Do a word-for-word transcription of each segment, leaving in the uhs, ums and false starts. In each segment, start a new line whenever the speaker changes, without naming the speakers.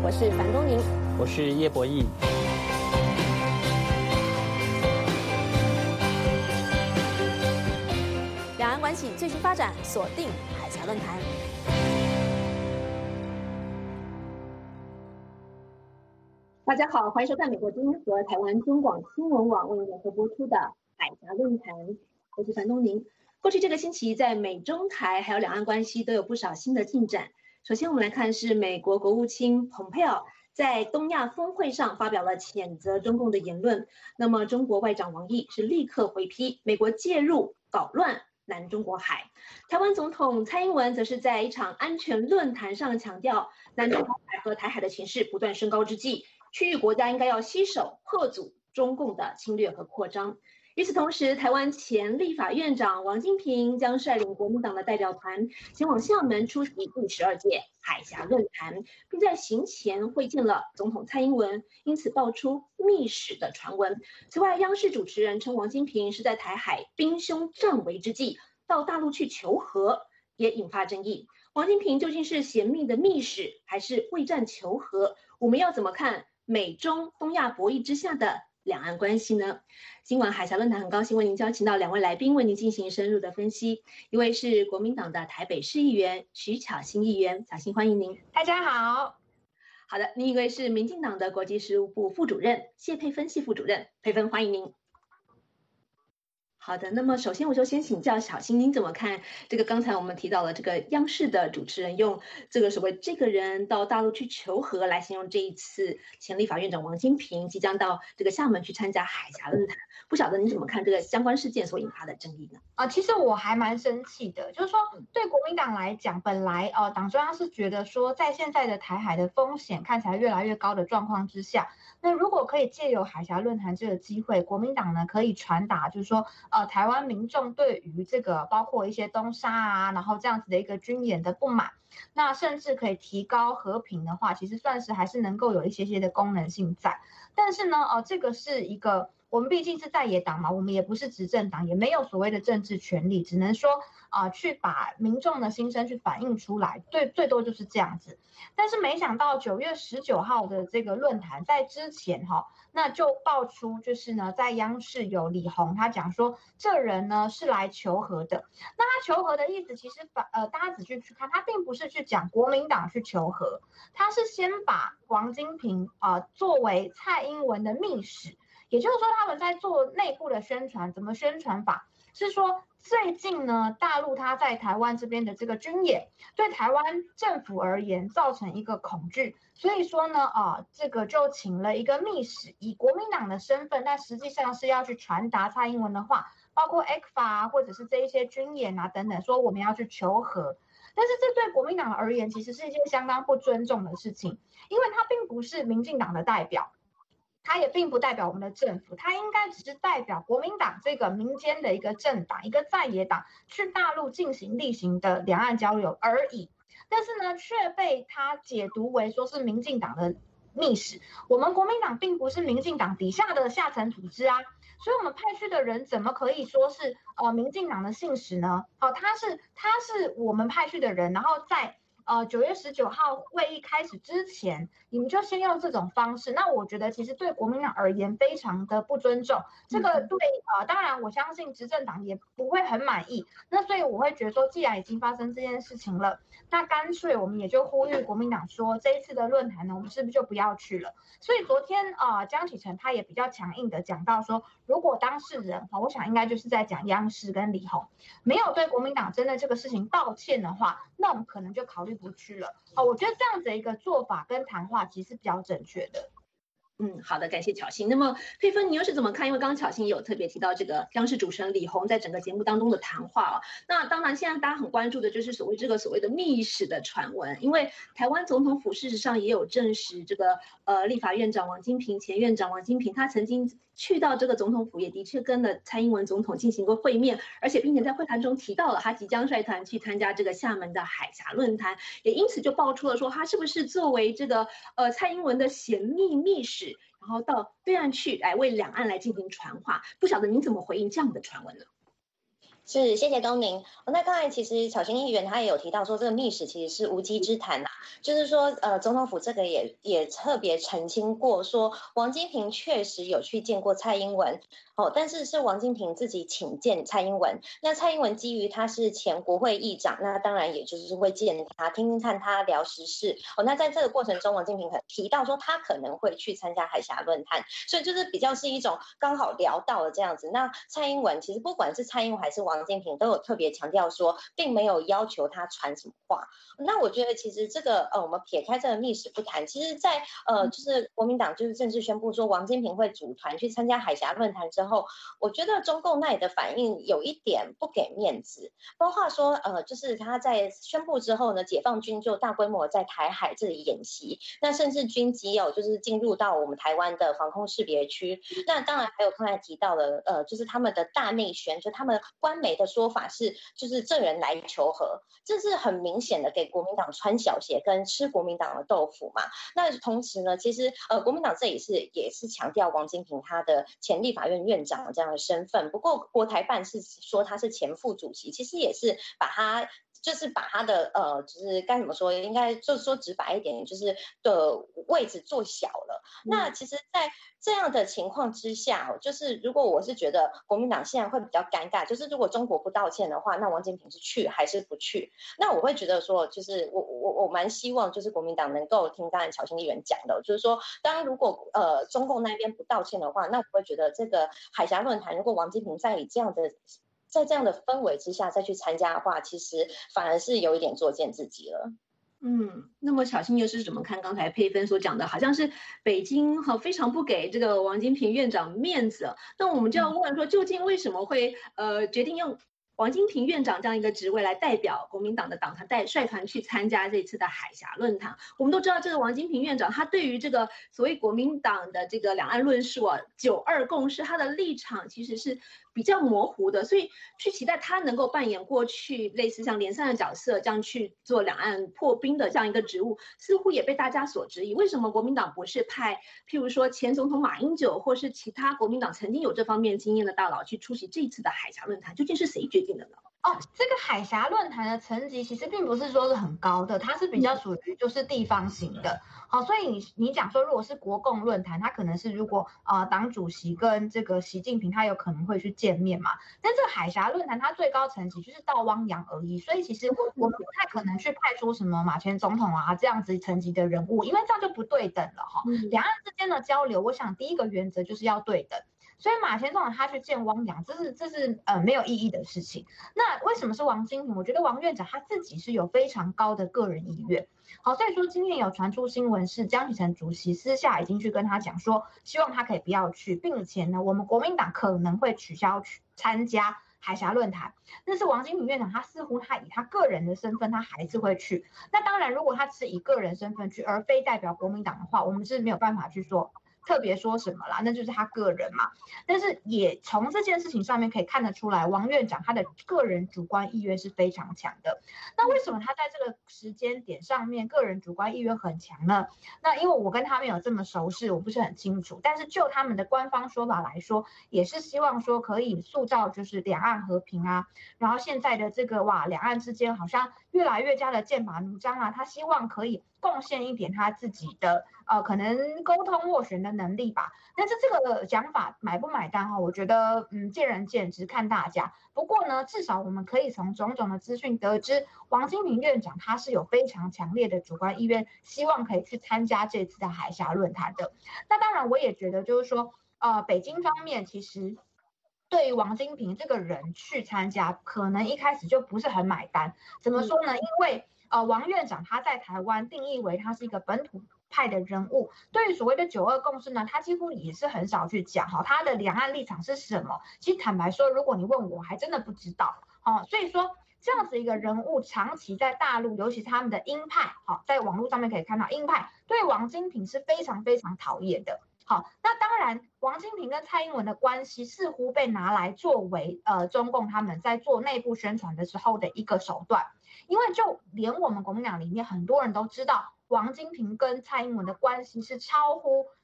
我是樊东宁，
我是叶博弈。
两岸关系最新发展，锁定海峡论坛。大家好，欢迎收看美国之音和台湾中广新闻网为您联合播出的海峡论坛，我是樊东宁。过去这个星期，在美中台还有两岸关系都有不少新的进展。首先，我们来看是美国国务卿蓬佩奥在东亚峰会上发表了谴责中共的言论。那么，中国外长王毅是立刻回批美国介入搞乱南中国海。台湾总统蔡英文则是在一场安全论坛上强调，南中国海和台海的情势不断升高之际，区域国家应该要携手破阻中共的侵略和扩张。与此同时，台湾前立法院长王金平将率领国民党的代表团前往厦门出席第十二届海峡论坛，并在行前会见了总统蔡英文，因此爆出密使的传闻。此外，央视主持人称王金平是在台海兵凶战危之际到大陆去求和，也引发争议。王金平究竟是嫌密的密使，还是为战求和？我们要怎么看美中东亚博弈之下的两岸关系呢？今晚海峡论坛很高兴为您邀请到两位来宾，为您进行深入的分析。一位是国民党的台北市议员徐巧芯议员，巧芯欢迎您。
大家好。
好的，另一位是民进党的国际事务部副主任谢佩芬谢副主任，佩芬欢迎您。好的，那么首先我就先请教巧芯，您怎么看这个刚才我们提到了这个央视的主持人用这个所谓这个人到大陆去求和来形容这一次前立法院长王金平即将到这个厦门去参加海峡论坛，不晓得你怎么看这个相关事件所引发的争议呢？
啊、呃，其实我还蛮生气的，就是说对国民党来讲，本来呃党中央是觉得说，在现在的台海的风险看起来越来越高的状况之下，那如果可以借由海峡论坛这个机会，国民党呢可以传达就是说呃台湾民众对于这个包括一些东沙啊，然后这样子的一个军演的不满，那甚至可以提高和平的话，其实算是还是能够有一些些的功能性在。但是呢，呃，这个是一个我们毕竟是在野党嘛，我们也不是执政党，也没有所谓的政治权利，只能说啊、呃，去把民众的心声去反映出来，对，最多就是这样子。但是没想到九月十九号的这个论坛在之前哈、哦，那就爆出就是呢，在央视有李鸿他讲说，这人呢是来求和的。那他求和的意思，其实反呃大家仔细去看，他并不是去讲国民党去求和，他是先把王金平啊、呃、作为蔡英文的密使。也就是说，他们在做内部的宣传，怎么宣传法？是说最近呢，大陆他在台湾这边的这个军演，对台湾政府而言造成一个恐惧，所以说呢，啊，这个就请了一个密使，以国民党的身份，但实际上是要去传达蔡英文的话，包括 E C F A 啊，或者是这一些军演啊等等，说我们要去求和。但是这对国民党而言，其实是一件相当不尊重的事情，因为他并不是民进党的代表。他也并不代表我们的政府，他应该只是代表国民党这个民间的一个政党，一个在野党去大陆进行例行的两岸交流而已。但是呢，却被他解读为说是民进党的密使。我们国民党并不是民进党底下的下层组织啊，所以我们派去的人怎么可以说是呃民进党的信使呢？哦，他是他是我们派去的人，然后在。呃，九月十九号会议开始之前，你们就先用这种方式，那我觉得其实对国民党而言非常的不尊重。这个对呃，当然我相信执政党也不会很满意。那所以我会觉得说，既然已经发生这件事情了，那干脆我们也就呼吁国民党说，这一次的论坛呢，我们是不是就不要去了？所以昨天啊、呃，江启臣他也比较强硬的讲到说，如果当事人，我想应该就是在讲央视跟李鸿没有对国民党针对这个事情道歉的话，那我们可能就考虑不去了。哦，我觉得这样子的一个做法跟谈话其实是比较正确的。
嗯，好的，感谢巧芯。那么佩芬，你又是怎么看？因为刚刚巧芯也有特别提到这个央视主持人李鸿在整个节目当中的谈话啊。那当然，现在大家很关注的就是所谓这个所谓的密使的传闻，因为台湾总统府事实上也有证实，这个呃立法院长王金平、前院长王金平，他曾经去到这个总统府，也的确跟了蔡英文总统进行过会面，而且并且在会谈中提到了他即将率团去参加这个厦门的海峡论坛，也因此就爆出了说他是不是作为这个呃蔡英文的显密密使。然后到对岸去来为两岸来进行传话，不晓得您怎么回应这样的传闻呢？
是，谢谢东明。哦那刚才其实巧芯议员他也有提到说，这个密使其实是无稽之谈呐、就是说，呃，总统府这个也也特别澄清过，说王金平确实有去见过蔡英文，哦，但是是王金平自己请见蔡英文。那蔡英文基于他是前国会议长，那当然也就是会见他，听听看他聊时事。哦，那在这个过程中，王金平提到说他可能会去参加海峡论坛，所以就是比较是一种刚好聊到了这样子。那蔡英文其实不管是蔡英文还是王金平都有特别强调说，并没有要求他传什么话。那我觉得其实这个呃，我们撇开这个历史不谈，其实在呃，就是国民党就是正式宣布说王金平会组团去参加海峡论坛之后，我觉得中共那里的反应有一点不给面子，包括说呃，就是他在宣布之后呢，解放军就大规模在台海这里演习，那甚至军机有就是进入到我们台湾的防空识别区。那当然还有刚才提到的呃，就是他们的大内宣，就他们官媒的说法是就是这人来求和，这是很明显的给国民党穿小鞋跟吃国民党的豆腐嘛。那同时呢，其实呃国民党这里是也是强调王金平他的前立法院院长这样的身份，不过国台办是说他是前副主席，其实也是把他。就是把他的呃，就是该怎么说，应该就是说直白一点，就是的位置做小了。嗯、那其实，在这样的情况之下，就是如果我是觉得国民党现在会比较尴尬，就是如果中国不道歉的话，那王金平是去还是不去？那我会觉得说，就是我我我蛮希望，就是国民党能够听刚才巧芯议员讲的，就是说，当如果呃中共那边不道歉的话，那我会觉得这个海峡论坛，如果王金平在以这样的在这样的氛围之下再去参加的话，其实反而是有一点作践自己了。
嗯，那么巧芯又是怎么看刚才佩芬所讲的？好像是北京哈非常不给这个王金平院长面子，那我们就要问说，究竟为什么会呃决定用王金平院长这样一个职位来代表国民党的党团带率团去参加这次的海峡论坛？我们都知道，这个王金平院长他对于这个所谓国民党的这个两岸论述啊，九二共识，他的立场其实是比较模糊的，所以去期待他能够扮演过去类似像连战的角色，这样去做两岸破冰的这样一个职务，似乎也被大家所质疑。为什么国民党不是派，譬如说前总统马英九，或是其他国民党曾经有这方面经验的大佬去出席这次的海峡论坛？究竟是谁决定的呢？
哦，这个海峡论坛的层级其实并不是说是很高的，它是比较属于就是地方型的。好、哦，所以你你讲说如果是国共论坛，它可能是如果呃党主席跟这个习近平他有可能会去见面嘛。但这个海峡论坛它最高层级就是到汪洋而已，所以其实我们不太可能去派出什么马前总统啊这样子层级的人物，因为这样就不对等了哈、哦。两岸之间的交流，我想第一个原则就是要对等。所以马前总统他去见汪洋，这是这是呃没有意义的事情。那为什么是王金平？我觉得王院长他自己是有非常高的个人意愿。好，所以说今天有传出新闻是江启臣主席私下已经去跟他讲说，希望他可以不要去，并且呢，我们国民党可能会取消去参加海峡论坛。但是王金平院长他似乎他以他个人的身份，他还是会去。那当然，如果他是以个人身份去，而非代表国民党的话，我们是没有办法去说。特别说什么啦，那就是他个人嘛。但是也从这件事情上面可以看得出来，王院长他的个人主观意愿是非常强的。那为什么他在这个时间点上面个人主观意愿很强呢？那因为我跟他们有这么熟识，我不是很清楚。但是就他们的官方说法来说，也是希望说可以塑造就是两岸和平啊。然后现在的这个哇，两岸之间好像越来越加的剑拔弩张啊，他希望可以贡献一点他自己的呃可能沟通斡旋的能力吧。但是这个讲法买不买单哈，我觉得嗯见仁见智，看大家。不过呢，至少我们可以从种种的资讯得知，王金平院长他是有非常强烈的主观意愿，希望可以去参加这次的海峡论坛的。那当然，我也觉得就是说，呃，北京方面其实对于王金平这个人去参加，可能一开始就不是很买单。怎么说呢？因为呃，王院长他在台湾定义为他是一个本土派的人物，对于所谓的九二共识呢，他几乎也是很少去讲哈，他的两岸立场是什么？其实坦白说，如果你问我，还真的不知道。哦，所以说这样子一个人物，长期在大陆，尤其是他们的鹰派，好，在网络上面可以看到，鹰派对王金平是非常非常讨厌的。好，那当然，王金平跟蔡英文的关系似乎被拿来作为呃中共他们在做内部宣传的时候的一个手段，因为就连我们国民党里面很多人都知道，王金平跟蔡英文的关系是超乎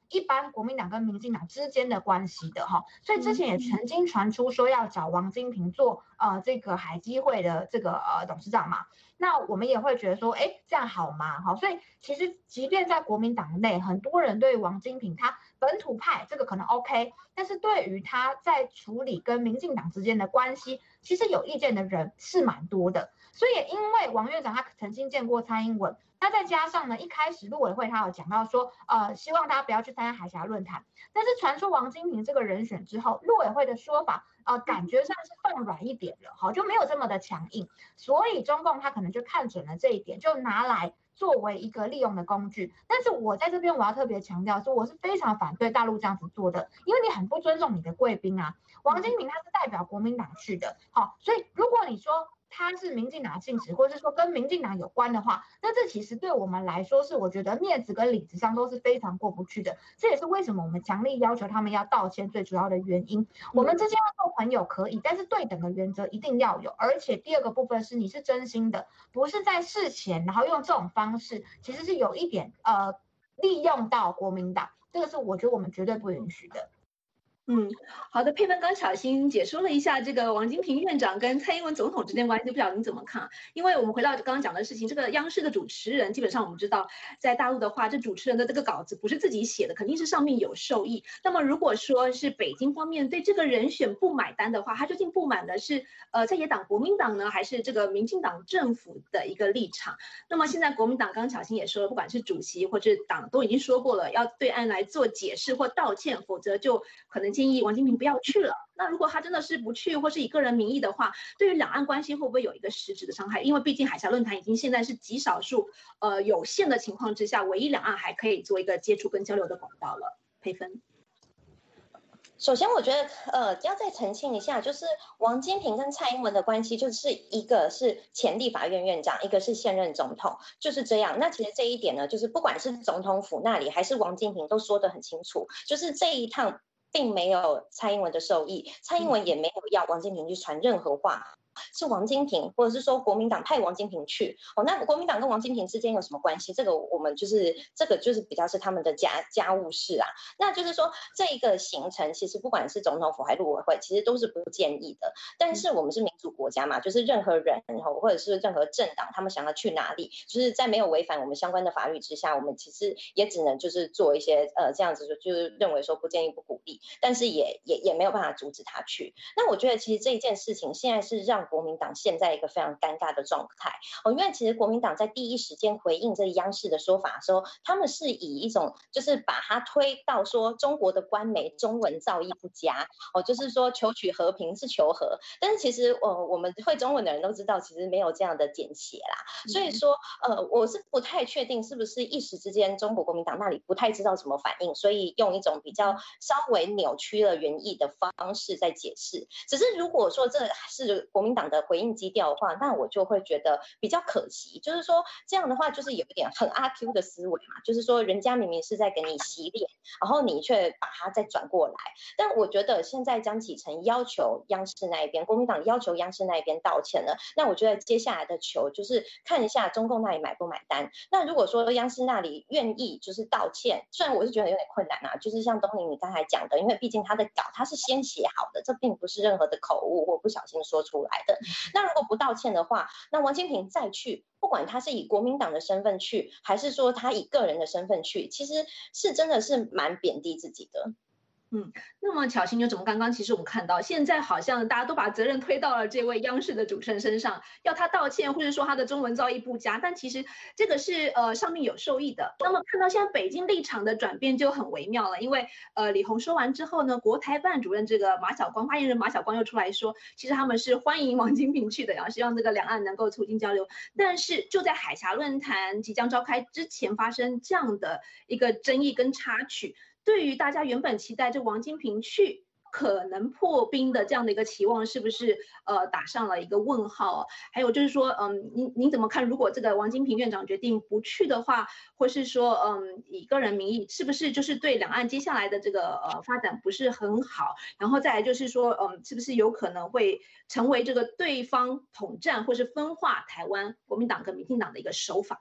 一般国民党跟民进党之间的关系的哈，所以之前也曾经传出说要找王金平做呃这个海基会的这个呃董事长嘛。那我们也会觉得说，哎，这样好吗？好，所以其实即便在国民党内，很多人对王金平他本土派这个可能 OK， 但是对于他在处理跟民进党之间的关系，其实有意见的人是蛮多的。所以也因为王院长他曾经见过蔡英文，那再加上呢，一开始陆委会他有讲到说，呃，希望大家不要去参加海峡论坛，但是传出王金平这个人选之后，陆委会的说法，呃，感觉上是放软一点了，好，就没有这么的强硬，所以中共他可能就看准了这一点，就拿来作为一个利用的工具。但是我在这边我要特别强调说，我是非常反对大陆这样子做的，因为你很不尊重你的贵宾啊。王金平他是代表国民党去的，好，所以如果你说他是民进党性质，或者是说跟民进党有关的话，那这其实对我们来说是我觉得面子跟里子上都是非常过不去的。这也是为什么我们强力要求他们要道歉最主要的原因。我们之间要做朋友可以，但是对等的原则一定要有。而且第二个部分是你是真心的，不是在事前然后用这种方式，其实是有一点呃利用到国民党，这个是我觉得我们绝对不允许的。
嗯，好的，佩芬刚小心解说了一下这个王金平院长跟蔡英文总统之间关系，不晓得你怎么看？因为我们回到刚刚讲的事情，这个央视的主持人基本上我们知道，在大陆的话，这主持人的这个稿子不是自己写的，肯定是上面有授意。那么如果说是北京方面对这个人选不买单的话，他究竟不满的是呃在野党国民党呢，还是这个民进党政府的一个立场？那么现在国民党刚刚小新也说了，不管是主席或者党都已经说过了，要对岸来做解释或道歉，否则就可能建议王金平不要去了。那如果他真的是不去，或是以个人名义的话，对于两岸关系会不会有一个实质的伤害？因为毕竟海峡论坛已经现在是极少数呃有限的情况之下，唯一两岸还可以做一个接触跟交流的管道了。佩芬。
首先，我觉得呃要再澄清一下，就是王金平跟蔡英文的关系，就是一个是前立法院院长，一个是现任总统，就是这样。那其实这一点呢，就是不管是总统府那里还是王金平都说得很清楚，就是这一趟并没有蔡英文的授意，蔡英文也没有要王金平去传任何话。是王金平，或者是说国民党派王金平去哦，那国民党跟王金平之间有什么关系？这个我们就是这个就是比较是他们的家家务事啊。那就是说这一个行程，其实不管是总统府还是陆委会，其实都是不建议的。但是我们是民主国家嘛，就是任何人或者是任何政党，他们想要去哪里，就是在没有违反我们相关的法律之下，我们其实也只能就是做一些呃这样子，就是认为说不建议不鼓励，但是也也也没有办法阻止他去。那我觉得其实这一件事情现在是让国民党现在一个非常尴尬的状态哦，因为其实国民党在第一时间回应这央视的说法的时候，他们是以一种就是把它推到说中国的官媒中文造诣不佳哦，就是说求取和平是求和，但是其实呃我们会中文的人都知道，其实没有这样的简写啦，所以说呃我是不太确定是不是一时之间中国国民党那里不太知道怎么反应，所以用一种比较稍微扭曲了原意的方式在解释。只是如果说这是国民党的回应基调的话，那我就会觉得比较可惜，就是说这样的话就是有一点很阿 Q 的思维嘛，就是说人家明明是在给你洗脸，然后你却把它再转过来。但我觉得现在江启臣要求央视那一边，国民党要求央视那一边道歉了，那我觉得接下来的球就是看一下中共那里买不买单。那如果说央视那里愿意就是道歉，虽然我是觉得有点困难啊，就是像东宁你刚才讲的，因为毕竟他的稿他是先写好的，这并不是任何的口误或不小心说出来的。那如果不道歉的话，那王金平再去，不管他是以国民党的身份去，还是说他以个人的身份去，其实是真的是蛮贬低自己的。
嗯，那么巧心就怎么刚刚其实我们看到，现在好像大家都把责任推到了这位央视的主持人身上，要他道歉，或者说他的中文造诣不佳，但其实这个是呃上面有授意的。那么看到现在北京立场的转变就很微妙了，因为呃李鸿说完之后呢，国台办主任这个马晓光发言人马晓光又出来说，其实他们是欢迎王金平去的，然后希望这个两岸能够促进交流。但是就在海峡论坛即将召开之前发生这样的一个争议跟插曲。对于大家原本期待这王金平去可能破冰的这样的一个期望，是不是呃打上了一个问号？还有就是说，嗯，您您怎么看？如果这个王金平院长决定不去的话，或是说，嗯，以个人名义，是不是就是对两岸接下来的这个呃发展不是很好？然后再来就是说，嗯，是不是有可能会成为这个对方统战或是分化台湾国民党跟民进党的一个手法呢？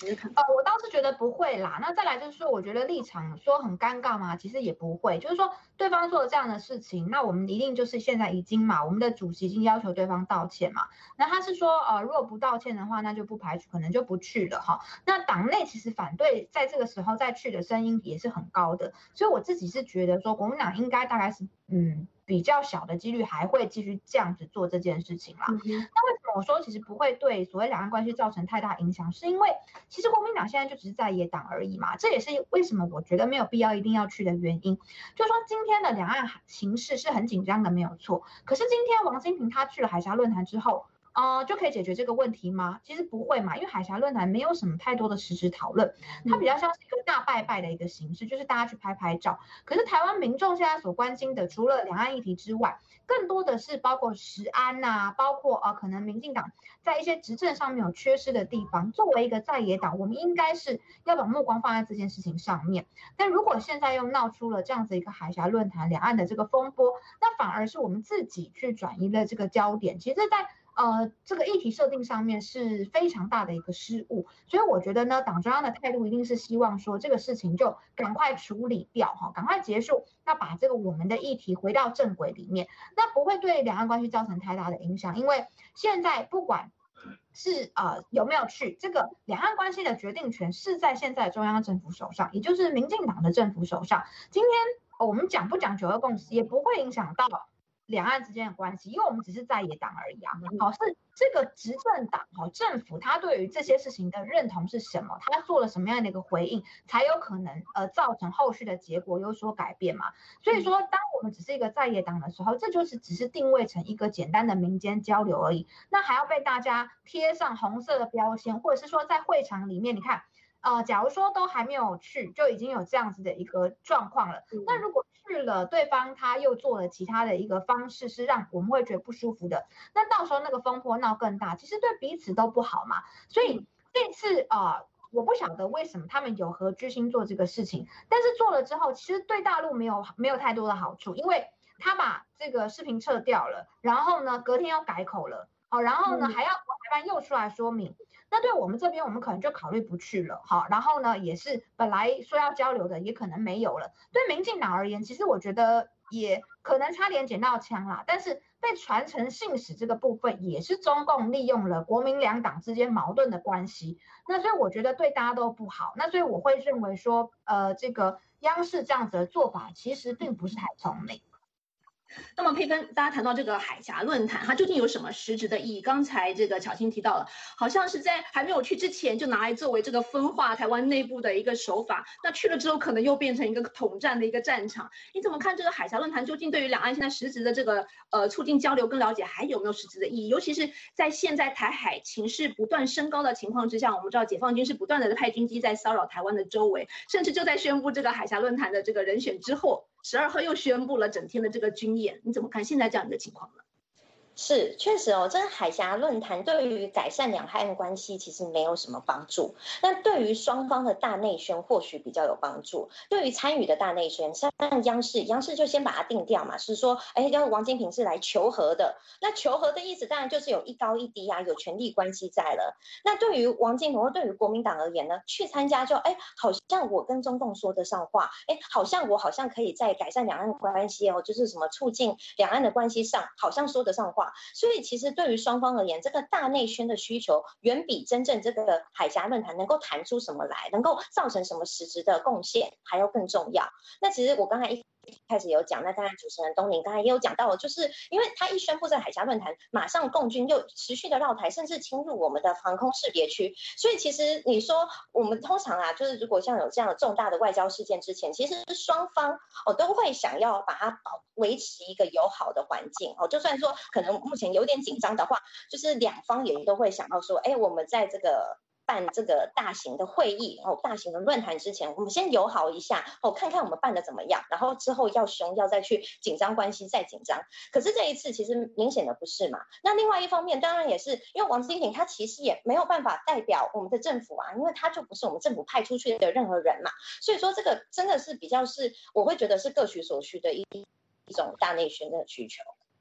呃，我倒是觉得不会啦。那再来就是说，我觉得立场说很尴尬嘛，其实也不会。就是说，对方做了这样的事情，那我们一定就是现在已经嘛，我们的主席已经要求对方道歉嘛。那他是说，呃，如果不道歉的话，那就不排除可能就不去了哈。那党内其实反对在这个时候再去的声音也是很高的，所以我自己是觉得说，国民党应该大概是嗯。比较小的几率还会继续这样子做这件事情啦。嗯、那为什么我说其实不会对所谓两岸关系造成太大影响？是因为其实国民党现在就只是在野党而已嘛，这也是为什么我觉得没有必要一定要去的原因。就是说今天的两岸形势是很紧张的，没有错。可是今天王金平他去了海峡论坛之后。呃，就可以解决这个问题吗？其实不会嘛，因为海峡论坛没有什么太多的实质讨论，它比较像是一个大拜拜的一个形式，就是大家去拍拍照。可是台湾民众现在所关心的，除了两岸议题之外，更多的是包括食安呐、啊，包括呃可能民进党在一些执政上面有缺失的地方。作为一个在野党，我们应该是要把目光放在这件事情上面。但如果现在又闹出了这样子一个海峡论坛两岸的这个风波，那反而是我们自己去转移了这个焦点。其实，在呃，这个议题设定上面是非常大的一个失误，所以我觉得呢，党中央的态度一定是希望说这个事情就赶快处理掉哈，赶快结束，那把这个我们的议题回到正轨里面，那不会对两岸关系造成太大的影响，因为现在不管是呃有没有去，这个两岸关系的决定权是在现在中央政府手上，也就是民进党的政府手上。今天我们讲不讲九二共识，也不会影响到两岸之间的关系，因为我们只是在野党而已啊。好、哦，是这个执政党哈、哦、政府，他对于这些事情的认同是什么？他做了什么样的一个回应，才有可能呃造成后续的结果有所改变嘛？所以说，当我们只是一个在野党的时候，这就是只是定位成一个简单的民间交流而已，那还要被大家贴上红色的标签，或者是说在会场里面，你看。呃，假如说都还没有去，就已经有这样子的一个状况了。嗯、那如果去了，对方他又做了其他的一个方式，是让我们会觉得不舒服的，那到时候那个风波闹更大，其实对彼此都不好嘛。所以这次啊、呃，我不晓得为什么他们有何居心做这个事情，但是做了之后，其实对大陆没有没有太多的好处，因为他把这个视频撤掉了，然后呢，隔天又改口了。好，然后呢，还要国台办又出来说明，那对我们这边，我们可能就考虑不去了。好，然后呢，也是本来说要交流的，也可能没有了。对民进党而言，其实我觉得也可能差点捡到枪啦，但是被传成信使这个部分，也是中共利用了国民两党之间矛盾的关系。那所以我觉得对大家都不好。那所以我会认为说，呃，这个央视这样子的做法，其实并不是太聪明。
那么佩芬，大家谈到这个海峡论坛，它究竟有什么实质的意义？刚才这个巧芯提到了，好像是在还没有去之前就拿来作为这个分化台湾内部的一个手法，那去了之后可能又变成一个统战的一个战场。你怎么看这个海峡论坛究竟对于两岸现在实质的这个呃促进交流跟了解还有没有实质的意义？尤其是在现在台海情势不断升高的情况之下，我们知道解放军是不断的派军机在骚扰台湾的周围，甚至就在宣布这个海峡论坛的这个人选之后。十二号又宣布了整天的这个军演，你怎么看现在这样的情况呢？
是，确实哦，这个海峡论坛对于改善两岸关系其实没有什么帮助，但对于双方的大内宣或许比较有帮助。对于参与的大内宣，像央视，央视就先把它定调嘛，是说，哎，要王金平是来求和的。那求和的意思当然就是有一高一低啊，有权力关系在了。那对于王金平或对于国民党而言呢，去参加就，哎，好像我跟中共说得上话，哎，好像我好像可以在改善两岸关系哦，就是什么促进两岸的关系上，好像说得上话。所以其实对于双方而言，这个大内宣的需求远比真正这个海峡论坛能够谈出什么来，能够造成什么实质的贡献还要更重要。那其实我刚才一开始有讲，那刚才主持人东宁刚才也有讲到，就是因为他一宣布这海峡论坛，马上共军又持续的绕台，甚至侵入我们的防空识别区，所以其实你说我们通常啊，就是如果像有这样的重大的外交事件之前，其实双方哦都会想要把它保维持一个友好的环境哦，就算说可能目前有点紧张的话，就是两方也都会想要说，哎，我们在这个办这个大型的会议哦，大型的论坛之前，我们先友好一下哦，看看我们办的怎么样，然后之后要凶要再去紧张关系再紧张。可是这一次其实明显的不是嘛。那另外一方面，当然也是因为王金平他其实也没有办法代表我们的政府啊，因为他就不是我们政府派出去的任何人嘛。所以说这个真的是比较是我会觉得是各取所需的一一种大内宣的需求。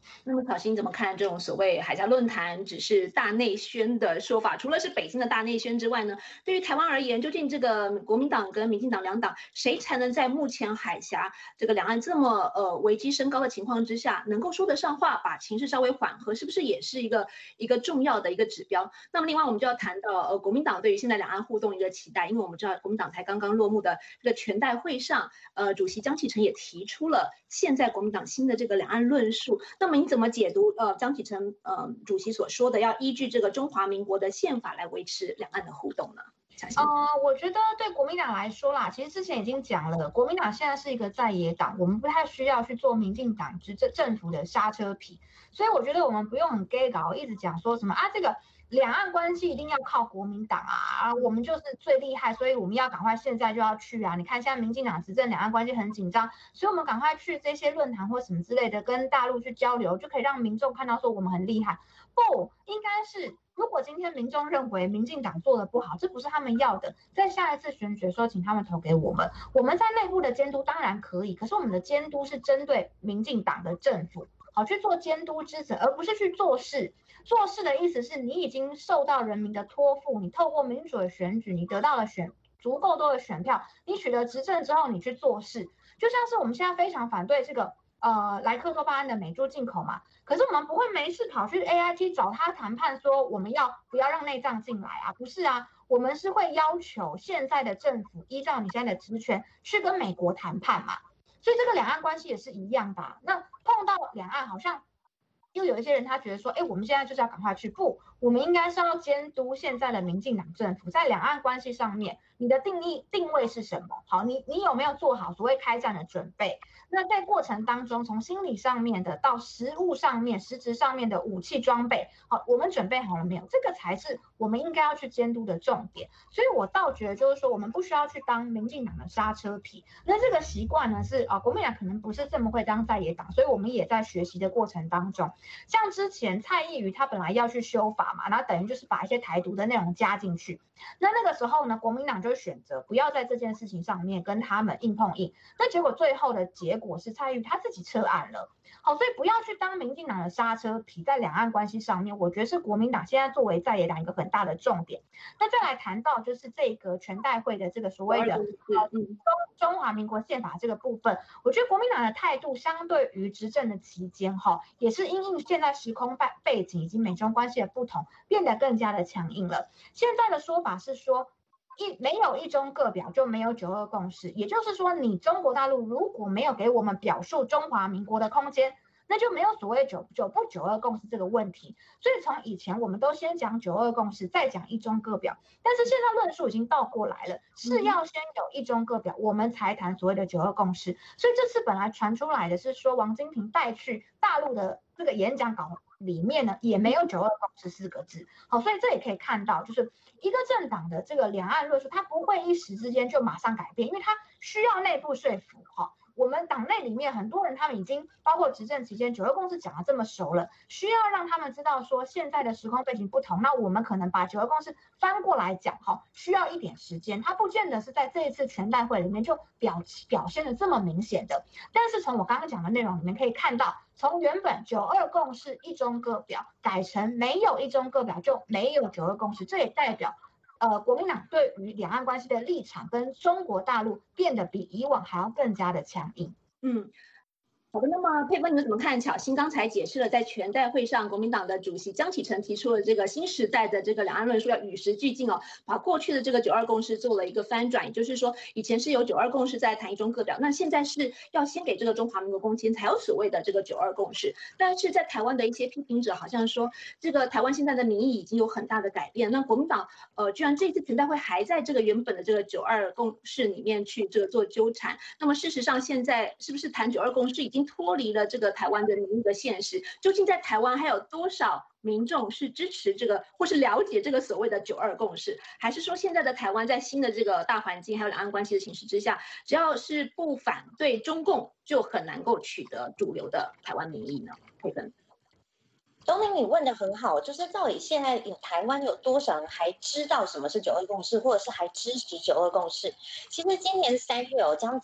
那么小新怎么看这种所谓海峡论坛只是大内宣的说法？除了是北京的大内宣之外呢，对于台湾而言，究竟这个国民党跟民进党两党谁才能在目前海峡这个两岸这么呃危机升高的情况之下，能够说得上话，把情势稍微缓和，是不是也是一个一个重要的一个指标？那么另外我们就要谈到呃国民党对于现在两岸互动一个期待，因为我们知道国民党才刚刚落幕的这个全代会上，呃主席江启臣也提出了现在国民党新的这个两岸论述。那么你怎么解读呃江启臣呃主席所说的要依据这个中华民国的宪法来维持两岸的互动呢？
呃，我觉得对国民党来说啦，其实之前已经讲了，国民党现在是一个在野党，我们不太需要去做民进党执政政府的刹车皮，所以我觉得我们不用很 gay 搞，一直讲说什么啊这个两岸关系一定要靠国民党啊，我们就是最厉害，所以我们要赶快现在就要去啊！你看现在民进党执政，两岸关系很紧张，所以我们赶快去这些论坛或什么之类的，跟大陆去交流，就可以让民众看到说我们很厉害。不，应该是如果今天民众认为民进党做的不好，这不是他们要的，在下一次选举的时候，请他们投给我们。我们在内部的监督当然可以，可是我们的监督是针对民进党的政府，好去做监督之责，而不是去做事。做事的意思是你已经受到人民的托付，你透过民主的选举，你得到了选足够多的选票，你取得执政之后，你去做事，就像是我们现在非常反对这个呃莱克多巴胺的美猪进口嘛，可是我们不会没事跑去 A I T 找他谈判说我们要不要让内脏进来啊？不是啊，我们是会要求现在的政府依照你现在的职权去跟美国谈判嘛，所以这个两岸关系也是一样的啊。那碰到两岸好像又有一些人他觉得说，哎，我们现在就是要赶快去，不，我们应该是要监督现在的民进党政府在两岸关系上面，你的定义定位是什么？好，你你有没有做好所谓开战的准备？那在过程当中，从心理上面的到实物上面、实质上面的武器装备，好，我们准备好了没有？这个才是我们应该要去监督的重点。所以我倒觉得就是说，我们不需要去当民进党的刹车皮。那这个习惯呢是啊，国民党可能不是这么会当在野党，所以我们也在学习的过程当中。像之前蔡易余他本来要去修法嘛，然后等于就是把一些台独的内容加进去。那那个时候呢，国民党就选择不要在这件事情上面跟他们硬碰硬。那结果最后的结果是蔡易余他自己撤案了。好，所以不要去当民进党的刹车皮，在两岸关系上面，我觉得是国民党现在作为在野党一个很大的重点。那再来谈到就是这个全代会的这个所谓的呃中中华民国宪法这个部分，我觉得国民党的态度相对于执政的期间哈，也是因应现在时空背背景以及美中关系的不同，变得更加的强硬了。现在的说法是说，一没有一中各表就没有九二共识，也就是说，你中国大陆如果没有给我们表述中华民国的空间，那就没有所谓九九不九二共识这个问题。所以从以前我们都先讲九二共识，再讲一中各表，但是现在论述已经倒过来了，是要先有一中各表，我们才谈所谓的九二共识。所以这次本来传出来的是说，王金平带去大陆的这个演讲稿里面呢，也没有九二共识四个字。好，所以这也可以看到，就是一个政党的这个两岸论述，它不会一时之间就马上改变，因为它需要内部说服哈。我们党内里面很多人，他们已经包括执政期间九二共识讲得这么熟了，需要让他们知道说现在的时空背景不同，那我们可能把九二共识翻过来讲哈，需要一点时间，它不见得是在这一次全代会里面就表表现的这么明显的。但是从我刚刚讲的内容里面可以看到，从原本九二共识一中各表改成没有一中各表就没有九二共识，这也代表呃，国民党对于两岸关系的立场跟中国大陆变得比以往还要更加的强硬。
嗯。好的，那么佩芬你们怎么看？巧芯刚才解释了，在全代会上，国民党的主席江启臣提出了这个新时代的这个两岸论述，要与时俱进哦，把过去的这个九二共识做了一个翻转，也就是说，以前是有九二共识在谈一中各表，那现在是要先给这个中华民国空间，才有所谓的这个九二共识。但是在台湾的一些批评者好像说，这个台湾现在的民意已经有很大的改变，那国民党呃，居然这次全代会还在这个原本的这个九二共识里面去这个做纠缠，那么事实上现在是不是谈九二共识已经脱离了这个台湾的民意的现实？究竟在台湾还有多少民众是支持这个或是了解这个所谓的九二共识？还是说现在的台湾在新的这个大环境还有两岸关系的形势之下，只要是不反对中共就很难够取得主流的台湾民意呢？佩芬。
东明，你问的很好，就是到底现在有台湾有多少人还知道什么是九二共识，或者是还支持九二共识？其实今年三月哦，江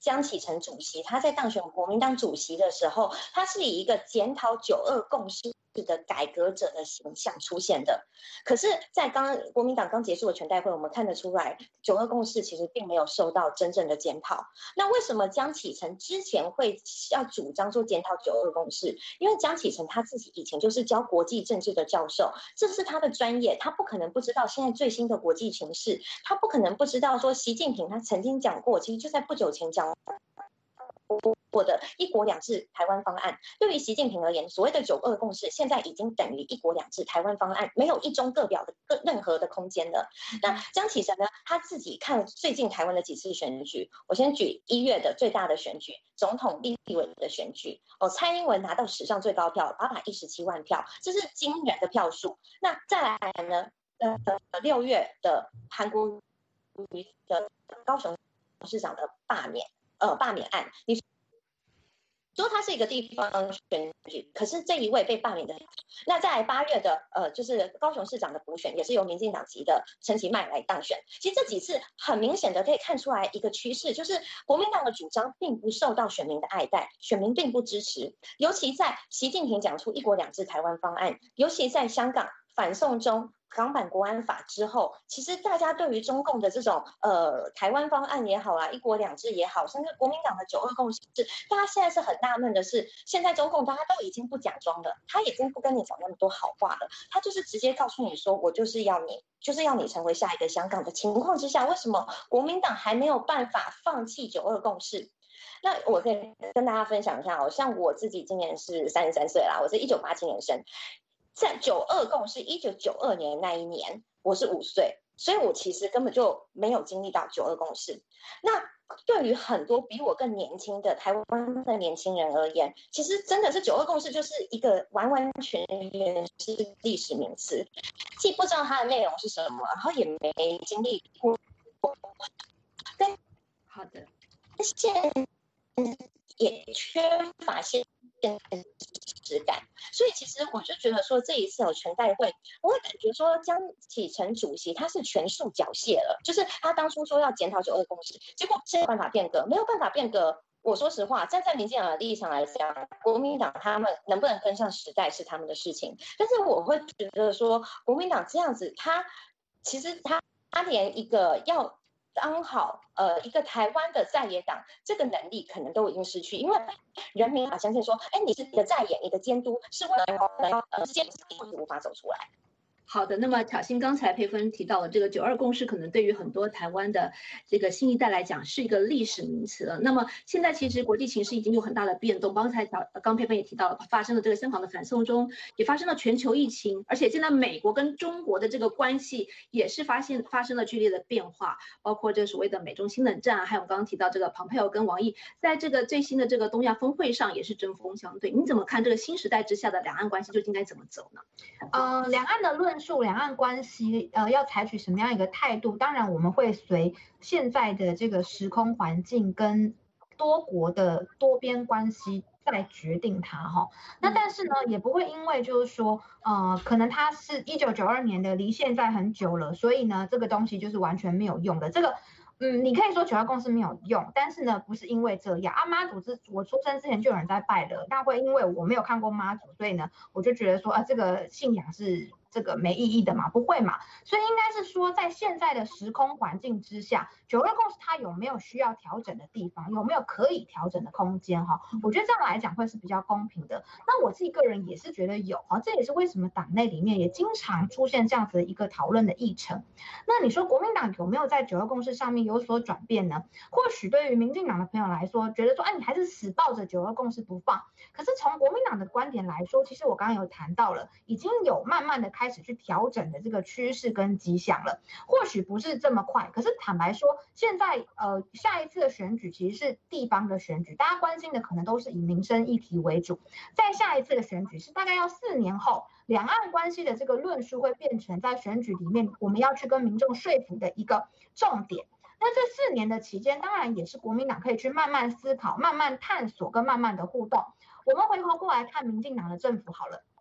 江启臣主席他在当选国民党主席的时候，他是以一个检讨九二共识的改革者的形象出现的。可是在刚国民党刚结束的全代会，我们看得出来九二共识其实并没有受到真正的检讨。那为什么江启臣之前会要主张说检讨九二共识？因为江启臣他自己以前就是教国际政治的教授，这是他的专业，他不可能不知道现在最新的国际情势，他不可能不知道说习近平他曾经讲过，其实就在不久前讲我的一国两制台湾方案，对于习近平而言，所谓的九二共识现在已经等于一国两制台湾方案，没有一中各表的任何的空间了。那江启臣呢，他自己看了最近台湾的几次选举，我先举一月的最大的选举，总统立委的选举，哦，蔡英文拿到史上最高票八百一十七万票，这是惊人的票数。那再来呢，呃，六月的韩国瑜的高雄市长的罢免。呃，罢免案，你说它是一个地方选举，可是这一位被罢免的，那在八月的呃，就是高雄市长的补选，也是由民进党籍的陈其迈来当选。其实这几次很明显的可以看出来一个趋势，就是国民党的主张并不受到选民的爱戴，选民并不支持。尤其在习近平讲出一国两制台湾方案，尤其在香港反送中港版国安法之后，其实大家对于中共的这种呃台湾方案也好啊，一国两制也好，甚至国民党的九二共识，大家现在是很纳闷的是，现在中共大家都已经不假装了，他已经不跟你讲那么多好话了，他就是直接告诉你说，我就是要你，就是要你成为下一个香港的情况之下，为什么国民党还没有办法放弃九二共识？那我可以跟大家分享一下哦，像我自己今年是三十三岁啦，我是一九八七年生。在九二共识一九九二年那一年，我是五岁，所以我其实根本就没有经历到九二共识。那对于很多比我更年轻的台湾的年轻人而言，其实真的是九二共识就是一个完完全全是历史名词，既不知道它的内容是什么，然后也没经历过。
好的，
现也缺乏现实感，所以其实我就觉得说这一次有全代会，我会感觉说江启臣主席他是全数缴械了，就是他当初说要检讨九二共识，结果没有办法变革，没有办法变革。我说实话，站在民进党的立场来讲，国民党他们能不能跟上时代是他们的事情，但是我会觉得说国民党这样子，他其实他他连一个要当好呃一个台湾的在野党这个能力可能都已经失去，因为人民啊相信说，哎，你是你的在野，你的监督是为了呃之间无法走出来。
好的，那么巧芯刚才佩芬提到了这个九二共识，可能对于很多台湾的这个新一代来讲是一个历史名词了。那么现在其实国际形势已经有很大的变动，刚才刚佩芬也提到了，发生了这个香港的反送中，也发生了全球疫情，而且现在美国跟中国的这个关系也是发现发生了剧烈的变化，包括这所谓的美中新冷战啊，还有刚刚提到这个蓬佩奥跟王毅在这个最新的这个东亚峰会上也是针锋相对。你怎么看这个新时代之下的两岸关系究竟该怎么走呢？
呃，两岸的论述，两岸关系，呃，要采取什么样一个态度？当然，我们会随现在的这个时空环境跟多国的多边关系再决定它哈。那但是呢，也不会因为就是说，呃，可能它是一九九二年的，离现在很久了，所以呢，这个东西就是完全没有用的。这个。嗯，你可以说九二共识没有用，但是呢，不是因为这样啊。妈祖之我出生之前就有人在拜了，那会因为我没有看过妈祖，所以呢，我就觉得说啊，这个信仰是这个没意义的嘛，不会嘛。所以应该是说，在现在的时空环境之下，九二共识它有没有需要调整的地方，有没有可以调整的空间哈？我觉得这样来讲会是比较公平的。那我自己个人也是觉得有哈，这也是为什么党内里面也经常出现这样子的一个讨论的议程。那你说国民党有没有在九二共识上面有所转变呢？或许对于民进党的朋友来说，觉得说，哎，你还是死抱着九二共识不放。可是从国民党的观点来说，其实我刚刚有谈到了，已经有慢慢的开始去调整的这个趋势跟迹象了。或许不是这么快，可是坦白说，现在呃下一次的选举其实是地方的选举，大家关心的可能都是以民生议题为主。在下一次的选举是大概要四年后，两岸关系的这个论述会变成在选举里面我们要去跟民众说服的一个重点。那这四年的期间，当然也是国民党可以去慢慢思考、慢慢探索跟慢慢的互动。我们回头过来看民进党的政府好了。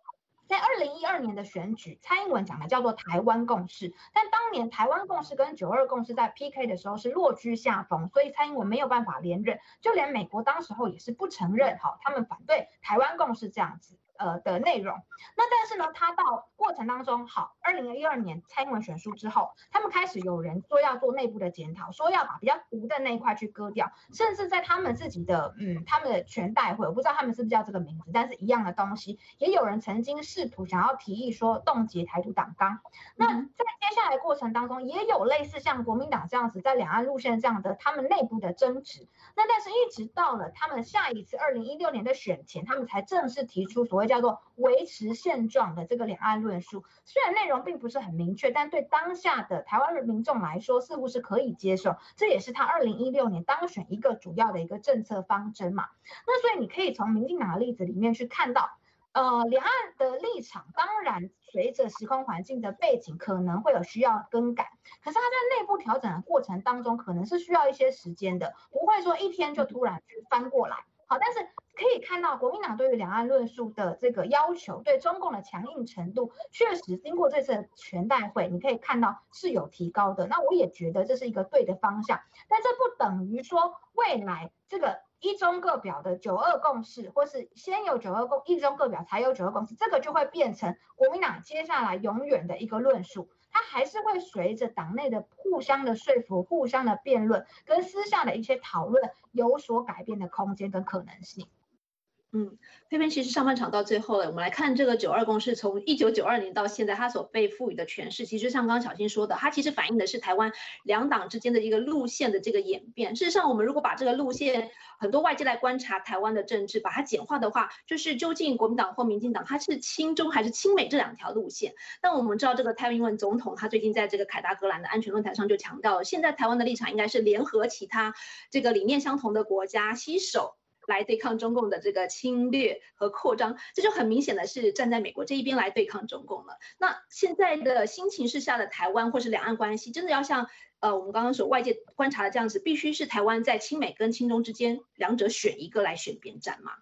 在二零一二年的选举，蔡英文讲的叫做台湾共识，但当年台湾共识跟九二共识在 P K 的时候是落居下风，所以蔡英文没有办法连任，就连美国当时候也是不承认，好，他们反对台湾共识这样子。呃的内容，那但是呢，他到过程当中，好，二零一二年蔡英文选输之后，他们开始有人说要做内部的检讨，说要把比较毒的那一块去割掉，甚至在他们自己的嗯他们的全代会，我不知道他们是不是叫这个名字，但是一样的东西，也有人曾经试图想要提议说冻结台独党纲。那在接下来过程当中，也有类似像国民党这样子在两岸路线这样的他们内部的争执。那但是一直到了他们下一次二零一六年的选前，他们才正式提出所谓叫做维持现状的这个两岸论述。虽然内容并不是很明确，但对当下的台湾民众来说似乎是可以接受，这也是他二零一六年当选一个主要的一个政策方针嘛。那所以你可以从民进党的例子里面去看到，呃，两岸的立场当然随着时空环境的背景可能会有需要更改，可是它在内部调整的过程当中可能是需要一些时间的，不会说一天就突然去翻过来。好，但是可以看到国民党对于两岸论述的这个要求，对中共的强硬程度，确实经过这次的全代会，你可以看到是有提高的。那我也觉得这是一个对的方向，但这不等于说未来这个一中各表的九二共识，或是先有九二共一中各表才有九二共识，这个就会变成国民党接下来永远的一个论述。它还是会随着党内的互相的说服、互相的辩论跟私下的一些讨论有所改变的空间跟可能性。
嗯，佩佩，其实上半场到最后了，我们来看这个九二共识从一九九二年到现在，它所被赋予的诠释，其实像刚刚小新说的，它其实反映的是台湾两党之间的一个路线的这个演变。事实上，我们如果把这个路线，很多外界来观察台湾的政治，把它简化的话，就是究竟国民党或民进党它是亲中还是亲美这两条路线。但我们知道这个蔡英文总统，他最近在这个凯达格兰的安全论坛上就强调了，现在台湾的立场应该是联合其他这个理念相同的国家，携手来对抗中共的这个侵略和扩张，这就很明显的是站在美国这一边来对抗中共了。那现在的新情势下的台湾或是两岸关系，真的要像呃我们刚刚所外界观察的这样子，必须是台湾在亲美跟亲中之间两者选一个来选边站吗？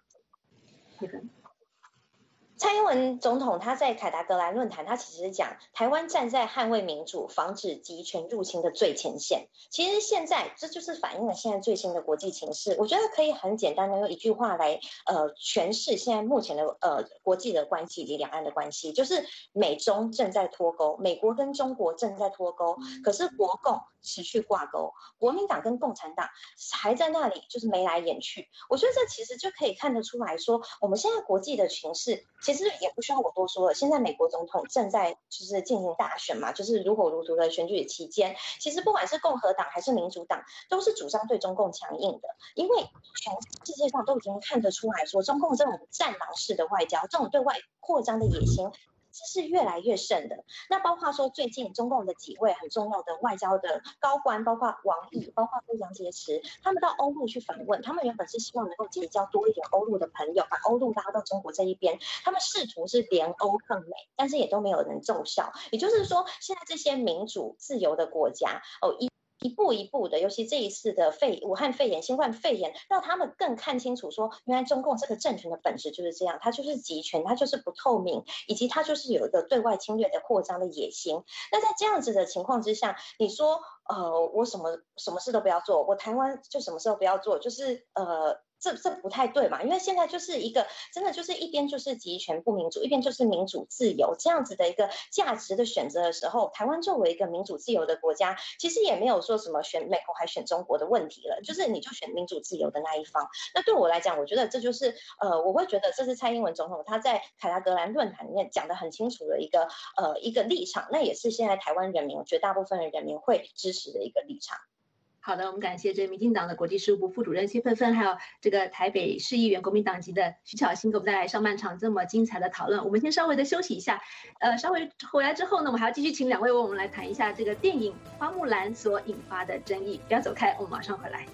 蔡英文总统他在凯达格兰论坛，他其实讲台湾站在捍卫民主、防止极权入侵的最前线。其实现在这就是反映了现在最新的国际情势。我觉得可以很简单的用一句话来呃诠释现在目前的呃国际的关系以及两岸的关系，就是美中正在脱钩，美国跟中国正在脱钩，可是国共持续挂钩，国民党跟共产党还在那里就是眉来眼去。我觉得这其实就可以看得出来说，我们现在国际的情势其实也不需要我多说了。现在美国总统正在就是进行大选嘛，就是如火如荼的选举期间，其实不管是共和党还是民主党，都是主张对中共强硬的，因为全世界上都已经看得出来说，中共这种战狼式的外交，这种对外扩张的野心，这是越来越盛的。那包括说最近中共的几位很重要的外交的高官，包括王毅，包括杨洁篪，他们到欧陆去访问，他们原本是希望能够结交多一点欧陆的朋友，把欧陆拉到中国这一边，他们试图是联欧抗美，但是也都没有人奏效。也就是说，现在这些民主自由的国家哦一一步一步的，尤其这一次的肺武汉肺炎、新冠肺炎，让他们更看清楚说，原来中共这个政权的本质就是这样，它就是集权，它就是不透明，以及它就是有一个对外侵略的扩张的野心。那在这样子的情况之下，你说呃，我什么什么事都不要做，我台湾就什么事都不要做，就是呃。这这不太对嘛？因为现在就是一个真的就是一边就是集权不民主，一边就是民主自由这样子的一个价值的选择的时候，台湾作为一个民主自由的国家，其实也没有说什么选美国还选中国的问题了，就是你就选民主自由的那一方。那对我来讲，我觉得这就是呃，我会觉得这是蔡英文总统他在凯达格兰论坛里面讲得很清楚的一个呃一个立场，那也是现在台湾人民绝大部分的人民会支持的一个立场。
好的，我们感谢这民进党的国际事务部副主任谢芬芬，还有这个台北市议员国民党籍的徐巧芯，给我们带来上半场这么精彩的讨论。我们先稍微的休息一下，呃，稍微回来之后呢，我们还要继续请两位为我们来谈一下这个电影《花木兰》所引发的争议。不要走开，我们马上回来。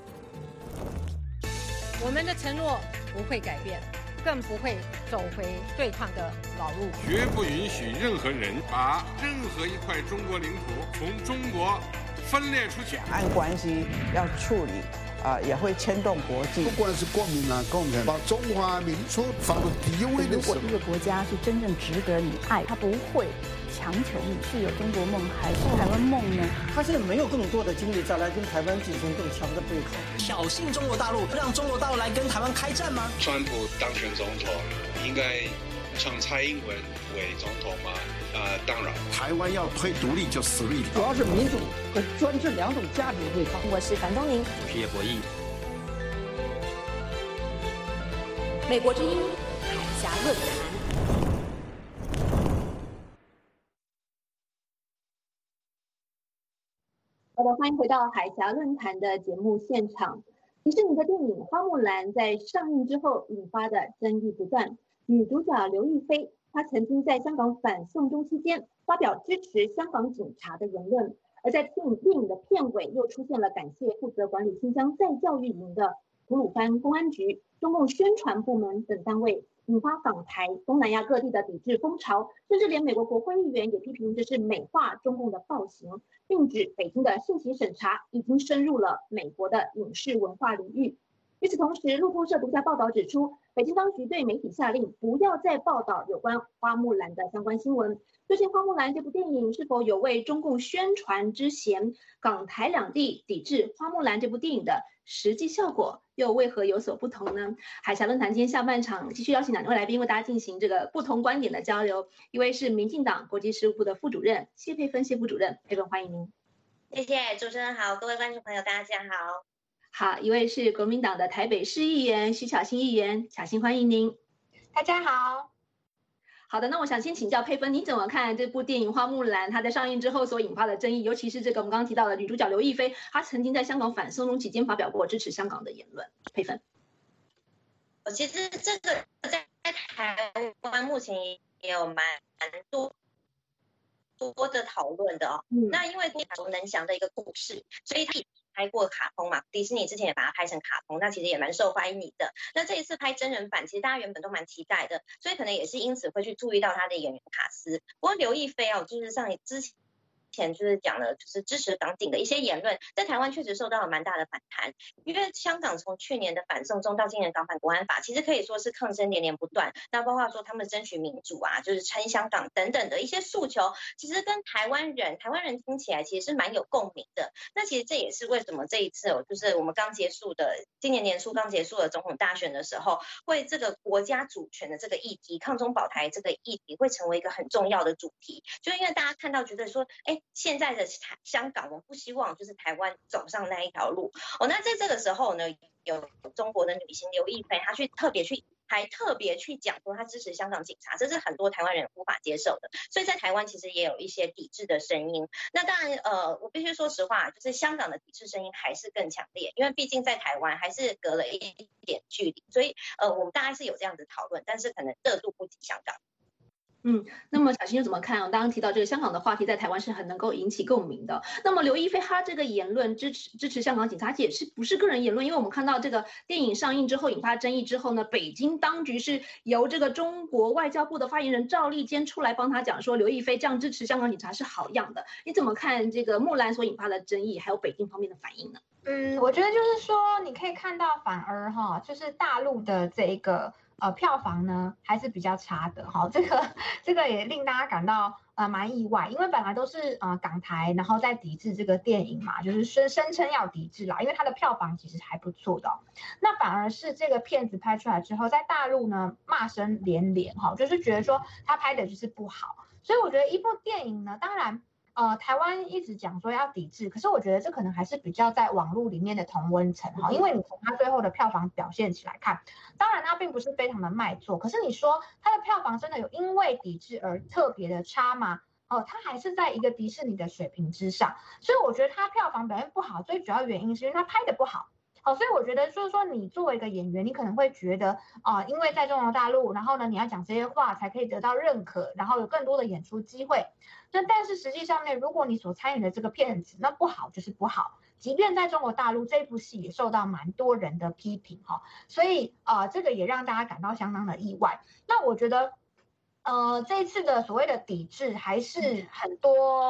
我们的承诺不会改变，更不会走回对抗的老路，
绝不允许任何人把任何一块中国领土从中国分裂出去。
两岸关系要处理， 啊、呃、也会牵动国际。
不管是国民党、共产党，把中华民族放到第一位的时候，
如果一个国家是真正值得你爱，他不会强求你是有中国梦还是台湾梦呢？
他现在没有更多的精力再来跟台湾进行更强的对抗，
挑衅中国大陆，让中国大陆来跟台湾开战吗？
川普当选总统，应该让蔡英文为总统吗？呃，当然。
台湾要推独立就实力，
主要是民主和专制两种价值对抗。
我是樊东宁，
我是叶国义。
美国之音海峡论坛。
好的，欢迎回到海峡论坛的节目现场。迪士尼的电影《花木兰》在上映之后引发的争议不断。女主角刘亦菲，她曾经在香港反送中期间发表支持香港警察的言论，而在电影电影的片尾又出现了感谢负责管理新疆再教育营的吐鲁番公安局、中共宣传部门等单位，引发港台、东南亚各地的抵制风潮，甚至连美国国会议员也批评这是美化中共的暴行，并指北京的信息审查已经深入了美国的影视文化领域。与此同时，路透社独家报道指出，北京当局对媒体下令不要再报道有关花木兰的相关新闻。究竟花木兰这部电影是否有为中共宣传之嫌？港台两地抵制花木兰这部电影的实际效果又为何有所不同呢？海峡论坛今天下半场继续邀请两位来宾为大家进行这个不同观点的交流。一位是民进党国际事务部的副主任谢佩芬谢副主任，佩芬欢迎您。
谢谢主持人好，各位观众朋友大家好。
好，一位是国民党的台北市议员徐巧芯议员，巧芯欢迎您。
大家好。
好的，那我想先请教佩芬，你怎么看这部电影《花木兰》它在上映之后所引发的争议，尤其是这个我们刚刚提到的女主角刘亦菲，她曾经在香港反送中期间发表过支持香港的言论。佩芬，
我其实这个在台湾目前也有蛮多多的讨论的哦。嗯、那因为熟能详的一个故事，所以他拍过卡通嘛，迪士尼之前也把它拍成卡通，那其实也蛮受欢迎的。那这一次拍真人版，其实大家原本都蛮期待的，所以可能也是因此会去注意到他的演员卡司。不过刘亦菲啊，就是上之前。前就是讲了，就是支持港警的一些言论，在台湾确实受到了蛮大的反弹。因为香港从去年的反送中到今年港版国安法，其实可以说是抗争连连不断。那包括说他们争取民主啊，就是撑香港等等的一些诉求，其实跟台湾人台湾人听起来其实是蛮有共鸣的。那其实这也是为什么这一次哦，就是我们刚结束的今年年初刚结束的总统大选的时候，会这个国家主权的这个议题，抗中保台这个议题会成为一个很重要的主题，就因为大家看到觉得说，哎。现在的香港，我们不希望就是台湾走上那一条路哦。那在这个时候呢，有中国的女星刘亦菲，她去特别去，还特别去讲说她支持香港警察，这是很多台湾人无法接受的。所以在台湾其实也有一些抵制的声音。那当然，呃，我必须说实话，就是香港的抵制声音还是更强烈，因为毕竟在台湾还是隔了一点距离，所以呃，我们大概是有这样子讨论，但是可能热度不及香港。
嗯，那么小芯又怎么看啊？刚刚提到这个香港的话题在台湾是很能够引起共鸣的。那么刘亦菲她这个言论支持支持香港警察，也是不是个人言论？因为我们看到这个电影上映之后引发争议之后呢，北京当局是由这个中国外交部的发言人赵立坚出来帮他讲说，刘亦菲这样支持香港警察是好样的。你怎么看这个木兰所引发的争议，还有北京方面的反应呢？
嗯，我觉得就是说，你可以看到反而哈，就是大陆的这个。呃，票房呢还是比较差的哈，这个这个也令大家感到呃蛮意外，因为本来都是呃港台，然后再抵制这个电影嘛，就是声声称要抵制啦，因为它的票房其实还不错的、哦，那反而是这个片子拍出来之后，在大陆呢骂声连连哈，就是觉得说他拍的就是不好，所以我觉得一部电影呢，当然。呃，台湾一直讲说要抵制，可是我觉得这可能还是比较在网络里面的同温层哈，因为你从它最后的票房表现起来看，当然它并不是非常的卖座，可是你说它的票房真的有因为抵制而特别的差吗？哦，它还是在一个迪士尼的水平之上，所以我觉得它票房表现不好，最主要原因是因为它拍的不好。好，所以我觉得就是说，你作为一个演员，你可能会觉得啊、呃，因为在中国大陆，然后呢，你要讲这些话才可以得到认可，然后有更多的演出机会。那但是实际上面，如果你所参与的这个片子那不好，就是不好。即便在中国大陆，这部戏也受到蛮多人的批评哈，所以啊、呃，这个也让大家感到相当的意外。那我觉得，呃，这一次的所谓的抵制，还是很多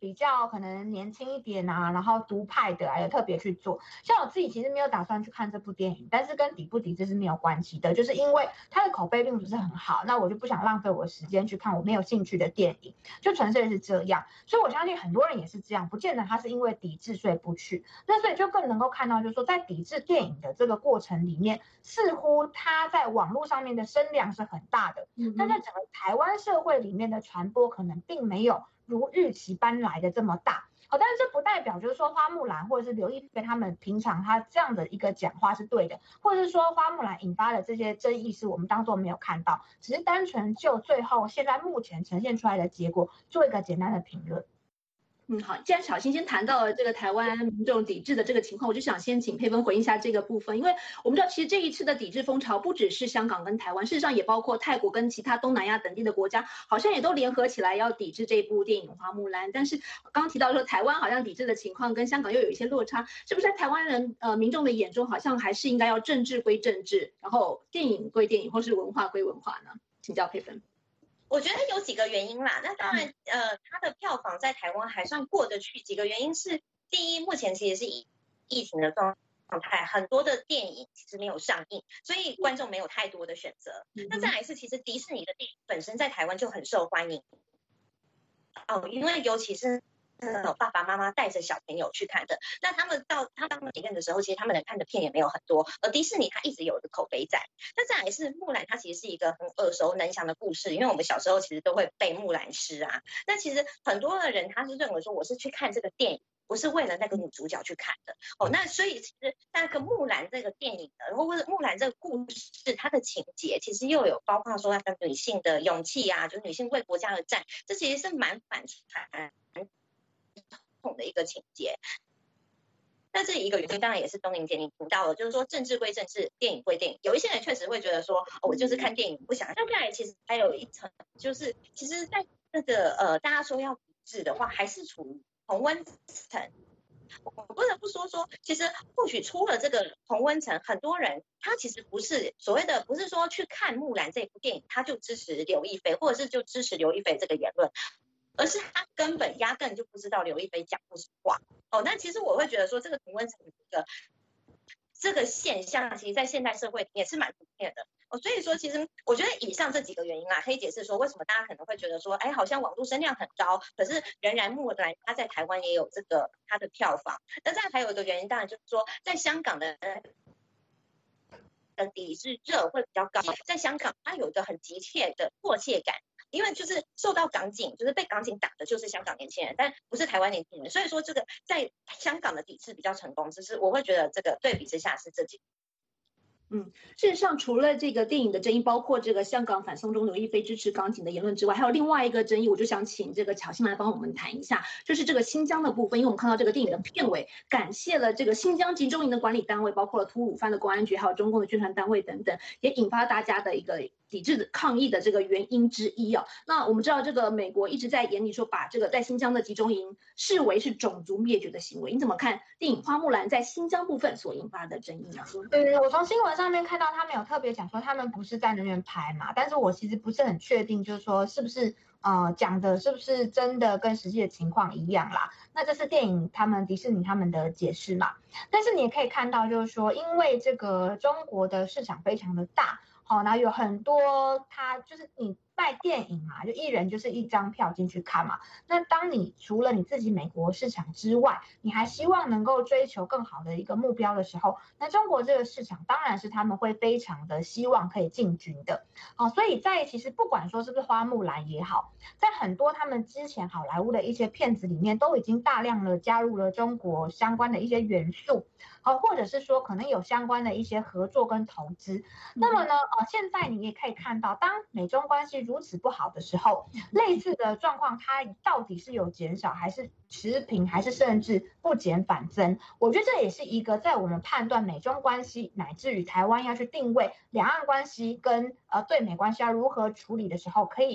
比较可能年轻一点啊，然后独派的啊，有特别去做。像我自己其实没有打算去看这部电影，但是跟抵不抵制是没有关系的，就是因为它的口碑并不是很好，那我就不想浪费我的时间去看我没有兴趣的电影，就纯粹是这样。所以我相信很多人也是这样，不见得他是因为抵制所以不去。那所以就更能够看到，就是说在抵制电影的这个过程里面，似乎它在网络上面的声量是很大的，嗯、但在整个台湾社会里面的传播可能并没有如预期般来的这么大。好，但是这不代表就是说花木兰或者是刘亦菲他们平常他这样的一个讲话是对的，或者是说花木兰引发的这些争议是我们当作没有看到，只是单纯就最后现在目前呈现出来的结果做一个简单的评论。
嗯，好，既然小新先谈到了这个台湾民众抵制的这个情况，我就想先请佩芬回应一下这个部分，因为我们知道其实这一次的抵制风潮不只是香港跟台湾，事实上也包括泰国跟其他东南亚等地的国家，好像也都联合起来要抵制这部电影《花木兰》。但是刚刚提到说台湾好像抵制的情况跟香港又有一些落差，是不是在台湾人呃民众的眼中，好像还是应该要政治归政治，然后电影归电影，或是文化归文化呢？请教佩芬。
我觉得有几个原因啦，那当然，呃，它的票房在台湾还算过得去。几个原因是，第一，目前其实是疫疫情的状态，很多的电影其实没有上映，所以观众没有太多的选择。嗯、那再来是，其实迪士尼的电影本身在台湾就很受欢迎，哦，因为尤其是爸爸妈妈带着小朋友去看的，那他们到他当影院的时候，其实他们能看的片也没有很多，而迪士尼它一直有一个口碑在。那再来是木兰，它其实是一个很耳熟能详的故事，因为我们小时候其实都会背木兰诗啊。那其实很多的人他是认为说，我是去看这个电影，不是为了那个女主角去看的哦。那所以其实那个木兰这个电影的，或者木兰这个故事，它的情节其实又有包括说它的女性的勇气啊，就是女性为国家而战，这其实是蛮反传统的一个情节。那这一个原因当然也是东宁姐你听到了，就是说政治归政治，电影归电影。有一些人确实会觉得说，哦、我就是看电影不想。那再来其实还有一层，就是其实在那个呃大家说要抵制的话，还是处于同温层。我不得不说说，其实或许出了这个同温层，很多人他其实不是所谓的，不是说去看木兰这部电影他就支持刘亦菲，或者是就支持刘亦菲这个言论。而是他根本压根就不知道刘亦菲讲过什么话哦。那其实我会觉得说，这个同温层这个这个现象，其实在现代社会也是蛮普遍的哦。所以说，其实我觉得以上这几个原因啊，可以解释说为什么大家可能会觉得说，哎，好像网络声量很高，可是仍然木兰它在台湾也有这个它的票房。那再还有一个原因，当然就是说，在香港的的抵制热会比较高，在香港它有一个很急切的迫切感。因为就是受到港警，就是被港警打的就是香港年轻人，但不是台湾年轻人，所以说这个在香港的抵制比较成功，只是我会觉得这个对比之下是这几。
嗯，事实上，除了这个电影的争议，包括这个香港反送中刘亦菲支持港警的言论之外，还有另外一个争议，我就想请这个巧心来帮我们谈一下，就是这个新疆的部分。因为我们看到这个电影的片尾，感谢了这个新疆集中营的管理单位，包括了吐鲁番的公安局，还有中共的宣传单位等等，也引发大家的一个抵制的抗议的这个原因之一啊。那我们知道，这个美国一直在眼里说，把这个在新疆的集中营视为是种族灭绝的行为。你怎么看电影《花木兰》在新疆部分所引发的争议呢？
对，我从新闻上面看到他们有特别讲说他们不是在那边拍嘛，但是我其实不是很确定，就是说是不是呃讲的是不是真的跟实际的情况一样啦？那这是电影他们迪士尼他们的解释嘛。但是你也可以看到，就是说因为这个中国的市场非常的大，好、哦，然后有很多他就是你卖电影嘛，就一人就是一张票进去看嘛。那当你除了你自己美国市场之外，你还希望能够追求更好的一个目标的时候，那中国这个市场当然是他们会非常的希望可以进军的。好、哦，所以在其实不管说是不是花木兰也好，在很多他们之前好莱坞的一些片子里面，都已经大量的加入了中国相关的一些元素，好、哦，或者是说可能有相关的一些合作跟投资。那么呢，呃，现在你也可以看到，当美中关系如此不好的时候，类似的状况它到底是有减少还是持平，还是甚至不减反增？我觉得这也是一个在我们判断美中关系乃至于台湾要去定位两岸关系跟呃对美关系要如何处理的时候，可以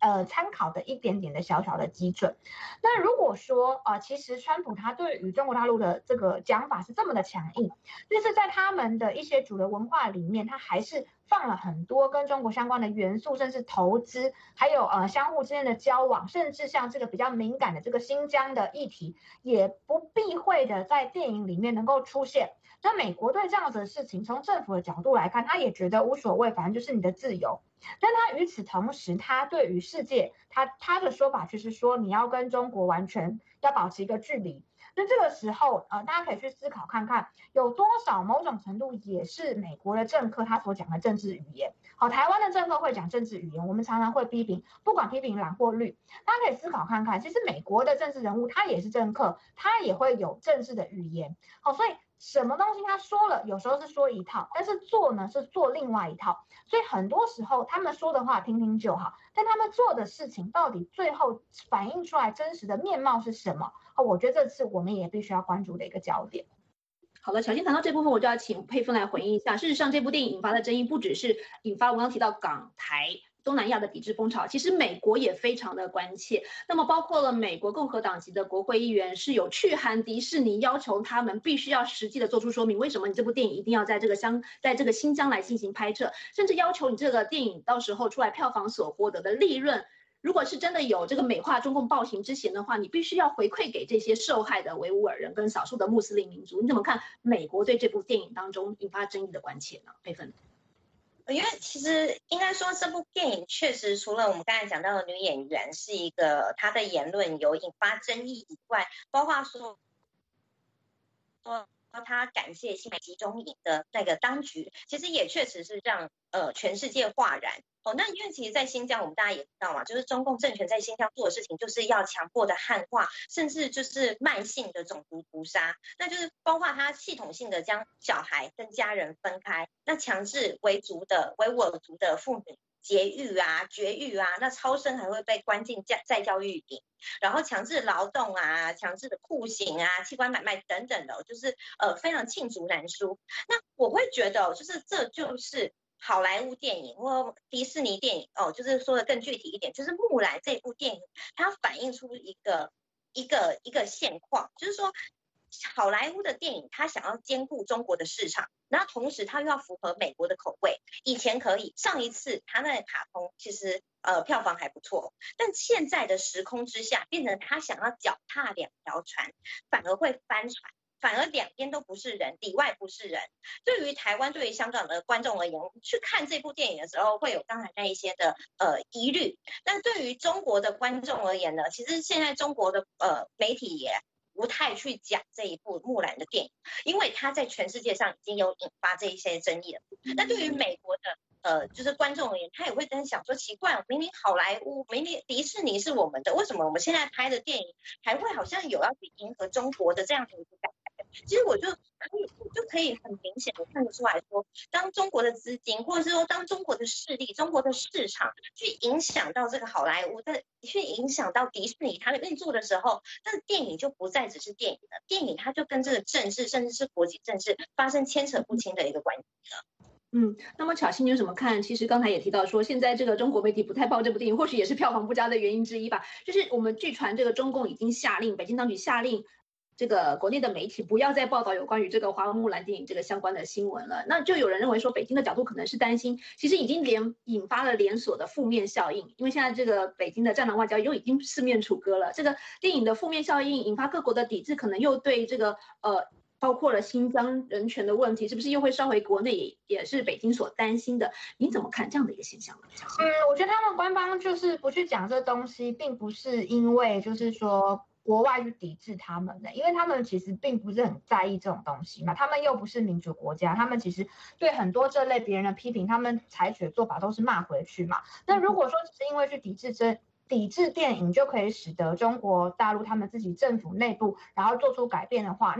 呃参考的一点点的小小的基准。那如果说呃，其实川普他对于中国大陆的这个讲法是这么的强硬，就是在他们的一些主流文化里面，他还是放了很多跟中国相关的元素，甚至投资，还有呃相互之间的交往，甚至像这个比较敏感的这个新疆的议题，也不避讳的在电影里面能够出现。那美国对这样子的事情，从政府的角度来看，他也觉得无所谓，反正就是你的自由。但他与此同时，他对于世界，他他的说法就是说，你要跟中国完全要保持一个距离。那这个时候，呃，大家可以去思考看看，有多少某种程度也是美国的政客他所讲的政治语言。好，台湾的政客会讲政治语言，我们常常会批评，不管批评蓝或绿，大家可以思考看看，其实美国的政治人物他也是政客，他也会有政治的语言。好，所以什么东西他说了，有时候是说一套，但是做呢是做另外一套。所以很多时候他们说的话听听就好，但他们做的事情到底最后反映出来真实的面貌是什么？我觉得这是我们也必须要关注的一个焦点。
好的，小新谈到这部分，我就要请佩芬来回应一下。事实上，这部电影引发的争议不只是引发我刚刚提到港台东南亚的抵制风潮，其实美国也非常的关切。那么包括了美国共和党籍的国会议员是有去函迪士尼，要求他们必须要实际的做出说明，为什么你这部电影一定要在这个乡在这个新疆来进行拍摄，甚至要求你这个电影到时候出来票房所获得的利润，如果是真的有这个美化中共暴行之嫌的话，你必须要回馈给这些受害的维吾尔人跟少数的穆斯林民族。你怎么看美国对这部电影当中引发争议的关切呢？佩芬。
因为其实应该说这部电影确实除了我们刚才讲到的女演员是一个她的言论有引发争议以外，包括说说他感谢新美集中营的那个当局，其实也确实是让呃全世界哗然。哦，那因为其实在新疆我们大家也知道嘛，就是中共政权在新疆做的事情就是要强迫的汉化，甚至就是慢性的种族屠杀，那就是包括他系统性的将小孩跟家人分开，那强制维族的维吾尔族的妇女节育啊绝育啊，那超生还会被关进再教育营，然后强制劳动啊，强制的酷刑啊，器官买卖等等的，就是呃非常罄竹难书。那我会觉得就是这就是好莱坞电影或迪士尼电影哦，就是说的更具体一点，就是木兰这部电影，它反映出一个一个一个现况，就是说好莱坞的电影它想要兼顾中国的市场，那同时它又要符合美国的口味。以前可以，上一次它那个卡通其实呃票房还不错，但现在的时空之下，变成他想要脚踏两条船，反而会翻船。反而两边都不是人，里外不是人。对于台湾、对于香港的观众而言，去看这部电影的时候，会有刚才那一些的呃疑虑。但对于中国的观众而言呢，其实现在中国的呃媒体也不太去讲这一部木兰的电影，因为它在全世界上已经有引发这一些争议了。那对于美国的呃，就是观众而言，他也会在想说，奇怪，明明好莱坞、明明迪士尼是我们的，为什么我们现在拍的电影还会好像有要去迎合中国的这样的一个感觉？其实我就可以就可以很明显的看得出来说，当中国的资金，或者是说当中国的势力、中国的市场去影响到这个好莱坞，的去影响到迪士尼它的运作的时候，那电影就不再只是电影了，电影它就跟这个政治甚至是国际政治发生牵扯不清的一个关系了。
嗯，那么巧心你有什么看？其实刚才也提到说，现在这个中国媒体不太报这部电影，或许也是票房不佳的原因之一吧。就是我们据传，这个中共已经下令，北京当局下令，这个国内的媒体不要再报道有关于这个花木兰电影这个相关的新闻了。那就有人认为说，北京的角度可能是担心，其实已经连引发了连锁的负面效应，因为现在这个北京的战狼外交又已经四面楚歌了。这个电影的负面效应引发各国的抵制，可能又对这个呃。包括了新疆人权的问题，是不是又会烧回国内，也也是北京所担心的？你怎么看这样的一个现象呢？
嗯，我觉得他们官方就是不去讲这东西，并不是因为就是说国外去抵制他们的，因为他们其实并不是很在意这种东西嘛，他们又不是民主国家，他们其实对很多这类别人的批评，他们采取的做法都是骂回去嘛。那如果说只是因为去抵制这抵制电影就可以使得中国大陆他们自己政府内部然后做出改变的话，那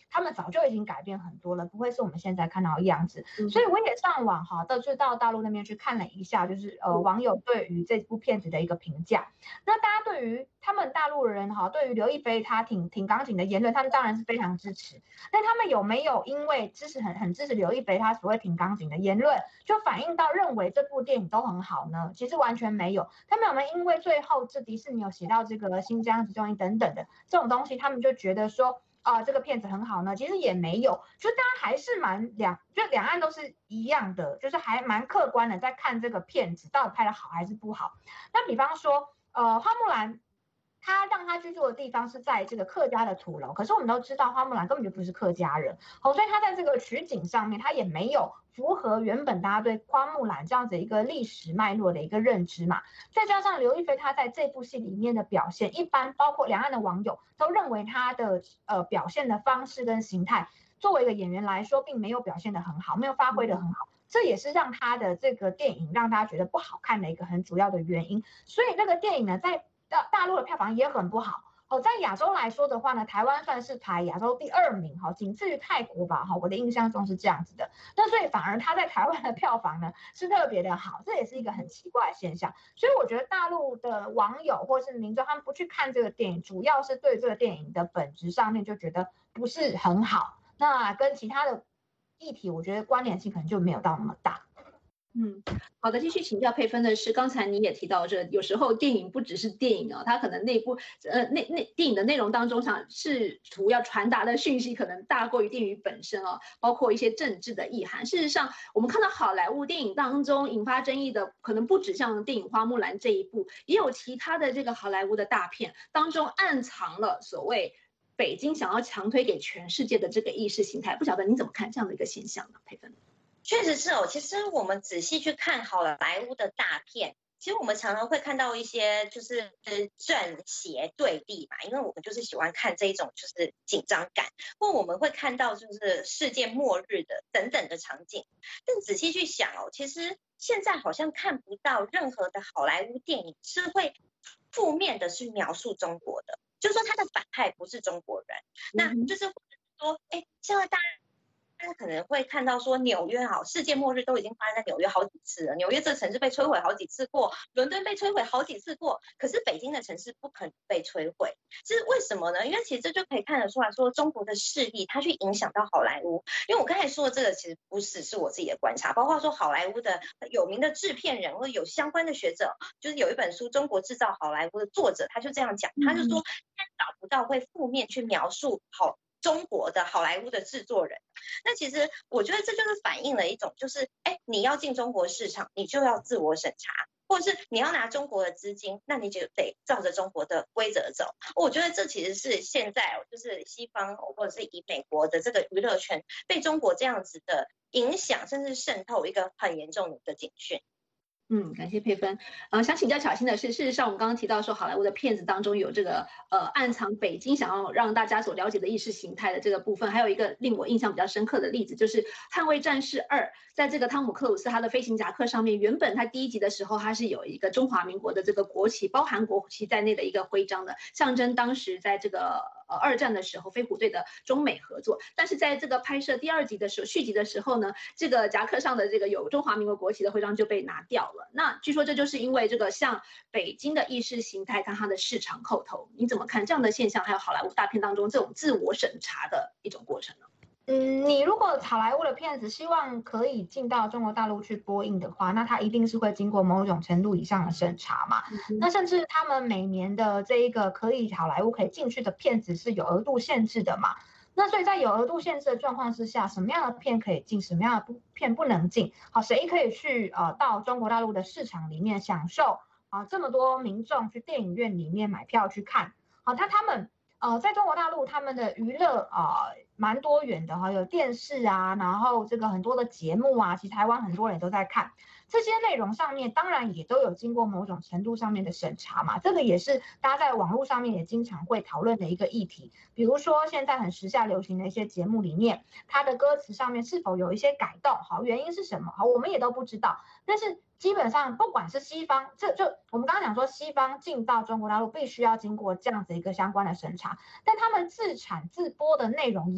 他们早就已经改变很多了，不会是我们现在看到的样子。嗯、所以我也上网哈，到就到大陆那边去看了一下，就是呃网友对于这部片子的一个评价。那大家对于他们大陆人哈，对于刘亦菲她挺挺钢琴的言论，他们当然是非常支持。但他们有没有因为支持很很支持刘亦菲她所谓挺钢琴的言论，就反映到认为这部电影都很好呢？其实完全没有。他们有没有因为最后这迪士尼有写到这个新疆集中营等等的这种东西，他们就觉得说啊、呃、这个片子很好呢？其实也没有，就大家还是蛮两，就两岸都是一样的，就是还蛮客观的在看这个片子到底拍得好还是不好。那比方说呃花木兰。他让他居住的地方是在这个客家的土楼，可是我们都知道花木兰根本就不是客家人，哦，所以他在这个取景上面，他也没有符合原本大家对花木兰这样子一个历史脉络的一个认知嘛。再加上刘亦菲她在这部戏里面的表现，一般包括两岸的网友都认为她的呃表现的方式跟形态，作为一个演员来说，并没有表现得很好，没有发挥得很好。这也是让他的这个电影让大家觉得不好看的一个很主要的原因。所以那个电影呢，在大大陆的票房也很不好哦，在亚洲来说的话呢，台湾算是排亚洲第二名哈，仅次于泰国吧哈，我的印象中是这样子的。那所以反而它在台湾的票房呢是特别的好，这也是一个很奇怪的现象。所以我觉得大陆的网友或是民众他们不去看这个电影，主要是对这个电影的本质上面就觉得不是很好，那跟其他的议题我觉得关联性可能就没有到那么大。
嗯，好的，继续请教佩芬的是，刚才你也提到这，有时候电影不只是电影啊，它可能内部呃内内电影的内容当中想试图要传达的讯息可能大过于电影本身哦，包括一些政治的意涵。事实上，我们看到好莱坞电影当中引发争议的，可能不止像电影《花木兰》这一部，也有其他的这个好莱坞的大片当中暗藏了所谓北京想要强推给全世界的这个意识形态。不晓得你怎么看这样的一个现象呢，佩芬？
确实是哦，其实我们仔细去看好莱坞的大片，其实我们常常会看到一些就是正邪对立嘛，因为我们就是喜欢看这一种就是紧张感，或我们会看到就是世界末日的等等的场景。但仔细去想哦，其实现在好像看不到任何的好莱坞电影是会负面的去描述中国的，就是说他的反派不是中国人，那就是说，哎，现在大家。大家可能会看到说纽约好，世界末日都已经发生在纽约好几次了，纽约这个城市被摧毁好几次过，伦敦被摧毁好几次过，可是北京的城市不可能被摧毁，这是为什么呢？因为其实这就可以看得出来说中国的势力它去影响到好莱坞。因为我刚才说的这个其实不是是我自己的观察，包括说好莱坞的有名的制片人或有相关的学者，就是有一本书《中国制造好莱坞》的作者他就这样讲，他就说他找不到会负面去描述好中国的好莱坞的制作人。那其实我觉得这就是反映了一种就是哎，你要进中国市场你就要自我审查，或者是你要拿中国的资金，那你就得照着中国的规则走。我觉得这其实是现在就是西方或者是以美国的这个娱乐圈被中国这样子的影响甚至渗透一个很严重的一个警讯。
嗯，感谢佩芬。呃，想请教巧芯的是，事实上我们刚刚提到说，好莱坞的片子当中有这个呃暗藏北京想要让大家所了解的意识形态的这个部分，还有一个令我印象比较深刻的例子，就是《捍卫战士二》。在这个汤姆克鲁斯他的飞行夹克上面，原本他第一集的时候，他是有一个中华民国的这个国旗，包含国旗在内的一个徽章的，象征当时在这个呃二战的时候飞虎队的中美合作。但是在这个拍摄第二集的时候，续集的时候呢，这个夹克上的这个有中华民国国旗的徽章就被拿掉了。那据说这就是因为这个向北京的意识形态跟它的市场扣头。你怎么看这样的现象？还有好莱坞大片当中这种自我审查的一种过程呢？
嗯，你如果好莱坞的片子希望可以进到中国大陆去播映的话，那它一定是会经过某种程度以上的审查嘛。嗯、那甚至他们每年的这一个可以好莱坞可以进去的片子是有额度限制的嘛。那所以在有额度限制的状况之下，什么样的片可以进，什么样的片不能进？好，谁可以去呃到中国大陆的市场里面享受啊、呃、这么多民众去电影院里面买票去看？好，那他们呃在中国大陆他们的娱乐啊。呃蛮多元的哈，有电视啊，然后这个很多的节目啊，其实台湾很多人都在看，这些内容上面当然也都有经过某种程度上面的审查嘛，这个也是大家在网络上面也经常会讨论的一个议题。比如说现在很时下流行的一些节目里面，它的歌词上面是否有一些改动，好，原因是什么？好，我们也都不知道，但是基本上不管是西方，这就我们刚刚讲说西方进到中国大陆必须要经过这样子一个相关的审查，但他们自产自播的内容也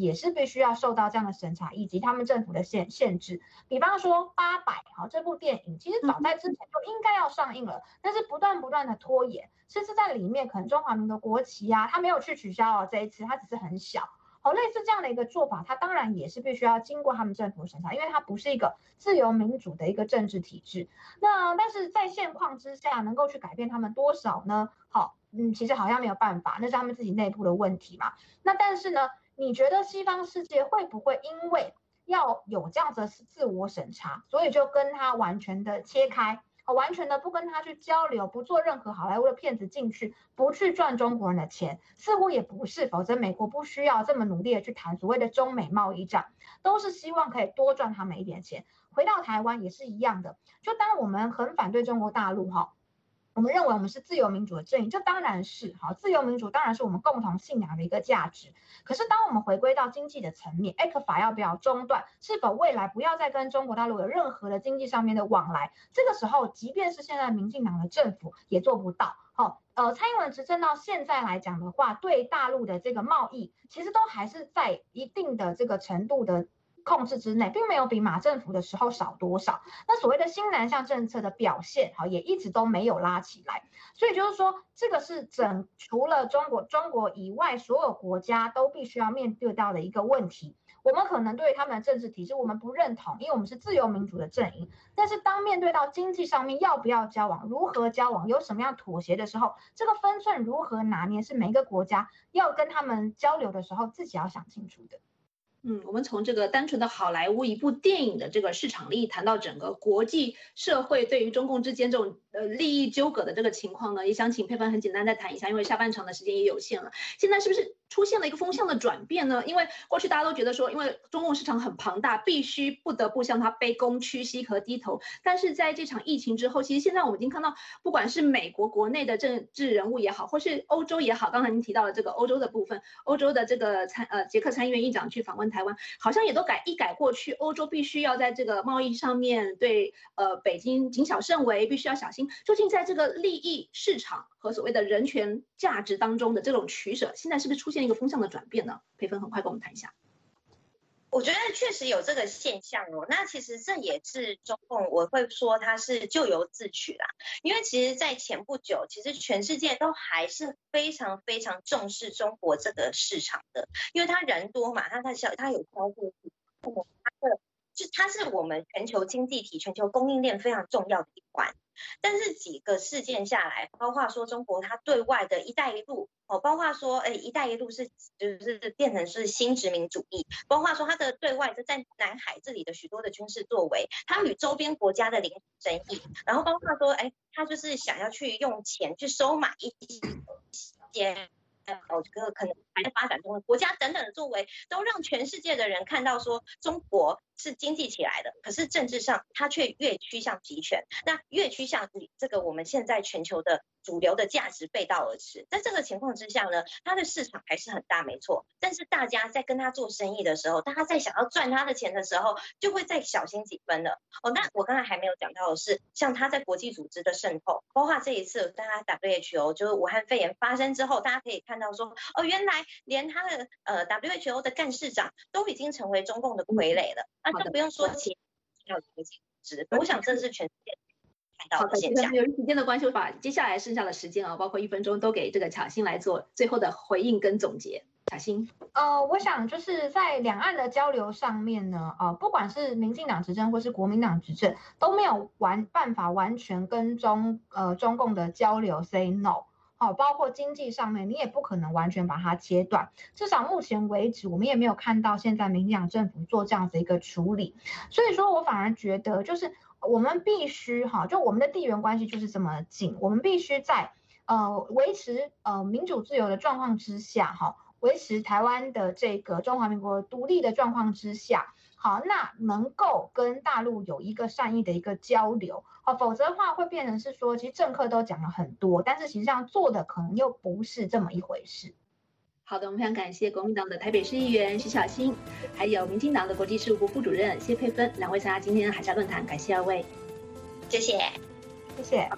也是必须要受到这样的审查以及他们政府的限限制。比方说八百好这部电影，其实早在之前就应该要上映了，但是不断不断的拖延，甚至在里面可能中华民国国旗啊，他没有去取消哦，这一次他只是很小。好，类似这样的一个做法，它当然也是必须要经过他们政府审查，因为它不是一个自由民主的一个政治体制。那但是在现况之下，能够去改变他们多少呢？好，嗯，其实好像没有办法，那是他们自己内部的问题嘛。那但是呢，你觉得西方世界会不会因为要有这样子的自我审查，所以就跟他完全的切开？完全的不跟他去交流，不做任何好莱坞的片子进去，不去赚中国人的钱，似乎也不是，否则美国不需要这么努力的去谈所谓的中美贸易战，都是希望可以多赚他们一点钱。回到台湾也是一样的，就当我们很反对中国大陆哈，我们认为我们是自由民主的阵营，这当然是好，自由民主当然是我们共同信仰的一个价值。可是当我们回归到经济的层面 ，E C F A 要不要中断？是否未来不要再跟中国大陆有任何的经济上面的往来？这个时候，即便是现在民进党的政府也做不到。好，呃，蔡英文执政到现在来讲的话，对大陆的这个贸易，其实都还是在一定的这个程度的控制之内，并没有比马政府的时候少多少。那所谓的新南向政策的表现，好，也一直都没有拉起来。所以就是说，这个是整除了中国中国以外，所有国家都必须要面对到的一个问题。我们可能对他们的政治体制我们不认同，因为我们是自由民主的阵营。但是当面对到经济上面要不要交往、如何交往、有什么样妥协的时候，这个分寸如何拿捏，是每一个国家要跟他们交流的时候自己要想清楚的。
嗯，我们从这个单纯的好莱坞一部电影的这个市场力谈到整个国际社会对于中共之间这种呃利益纠葛的这个情况呢，也想请佩芬很简单再谈一下，因为下半场的时间也有限了。现在是不是出现了一个风向的转变呢？因为过去大家都觉得说，因为中共市场很庞大，必须不得不向它卑躬屈膝和低头。但是在这场疫情之后，其实现在我们已经看到，不管是美国国内的政治人物也好，或是欧洲也好，刚才您提到了这个欧洲的部分，欧洲的这个参呃捷克参议院议长去访问台湾，好像也都改一改过去，欧洲必须要在这个贸易上面对呃北京谨小慎微，必须要小心。究竟在这个利益市场和所谓的人权价值当中的这种取舍，现在是不是出现一个风向的转变呢？佩芬很快跟我们谈一下。
我觉得确实有这个现象哦，那其实这也是中共，我会说它是咎由自取啦。因为其实在前不久，其实全世界都还是非常非常重视中国这个市场的，因为它人多嘛，它它消它有消费力，它的就它是我们全球经济体、全球供应链非常重要的一环。但是几个事件下来，包括说中国它对外的一带一路哦，包括说哎一带一路是就是变成是新殖民主义，包括说它的对外就在南海这里的许多的军事作为，它与周边国家的领土争议，然后包括说哎它就是想要去用钱去收买一些哦，这个可能还在发展中的国家等等的作为，都让全世界的人看到说中国是经济起来的，可是政治上它却越趋向集权，那越趋向这个我们现在全球的主流的价值背道而驰。在这个情况之下呢，它的市场还是很大没错，但是大家在跟他做生意的时候，大家在想要赚他的钱的时候，就会再小心几分了。哦，那我刚才还没有讲到的是，像他在国际组织的渗透，包括这一次大家 W H O 就是武汉肺炎发生之后，大家可以看到说，哦，原来连他的呃 W H O 的干事长都已经成为中共的傀儡了，那就不用说其他的国际组织。我想这是全世界看到的现象。
由于时间的关系，我把接下来剩下的时间啊，包括一分钟，都给这个巧芯来做最后的回应跟总结。巧芯，
呃，我想就是在两岸的交流上面呢，呃，不管是民进党执政或是国民党执政，都没有完办法完全跟中呃中共的交流 say no。好，包括经济上面，你也不可能完全把它切断。至少目前为止，我们也没有看到现在民进党政府做这样子一个处理。所以说我反而觉得，就是我们必须哈，就我们的地缘关系就是这么近，我们必须在呃维持呃民主自由的状况之下，哈，维持台湾的这个中华民国独立的状况之下。好，那能够跟大陆有一个善意的一个交流，好，否则的话会变成是说，其实政客都讲了很多，但是实际上做的可能又不是这么一回事。
好的，我们非常感谢国民党的台北市议员徐巧芯，还有民进党的国际事务部副主任谢佩芬两位参加今天的海峡论坛，感谢二位，
谢谢，
谢谢。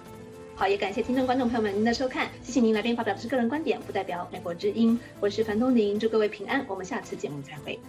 好，也感谢听众观众朋友们您的收看，谢谢您来宾发表的是个人观点，不代表美国之音。我是樊东宁，祝各位平安，我们下次节目再会。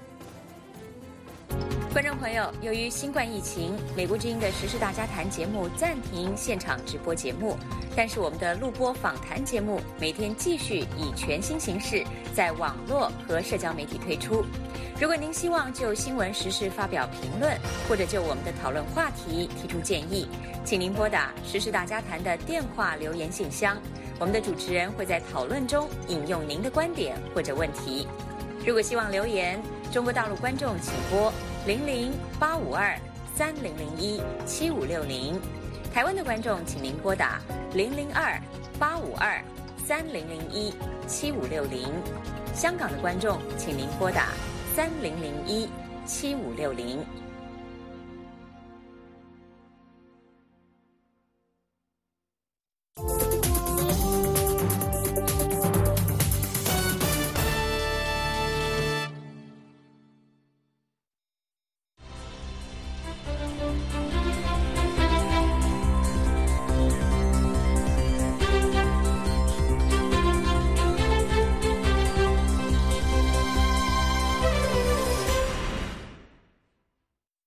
观众朋友，由于新冠疫情，美国之音的时事大家谈节目暂停现场直播节目，但是我们的录播访谈节目每天继续以全新形式在网络和社交媒体推出。如果您希望就新闻时事发表评论，或者就我们的讨论话题提出建议，请您拨打时事大家谈的电话留言信箱，我们的主持人会在讨论中引用您的观点或者问题。如果希望留言，中国大陆观众请拨零零八五二三零零一七五六零，台湾的观众请您拨打零零二八五二三零零一七五六零，香港的观众请您拨打三零零一七五六零。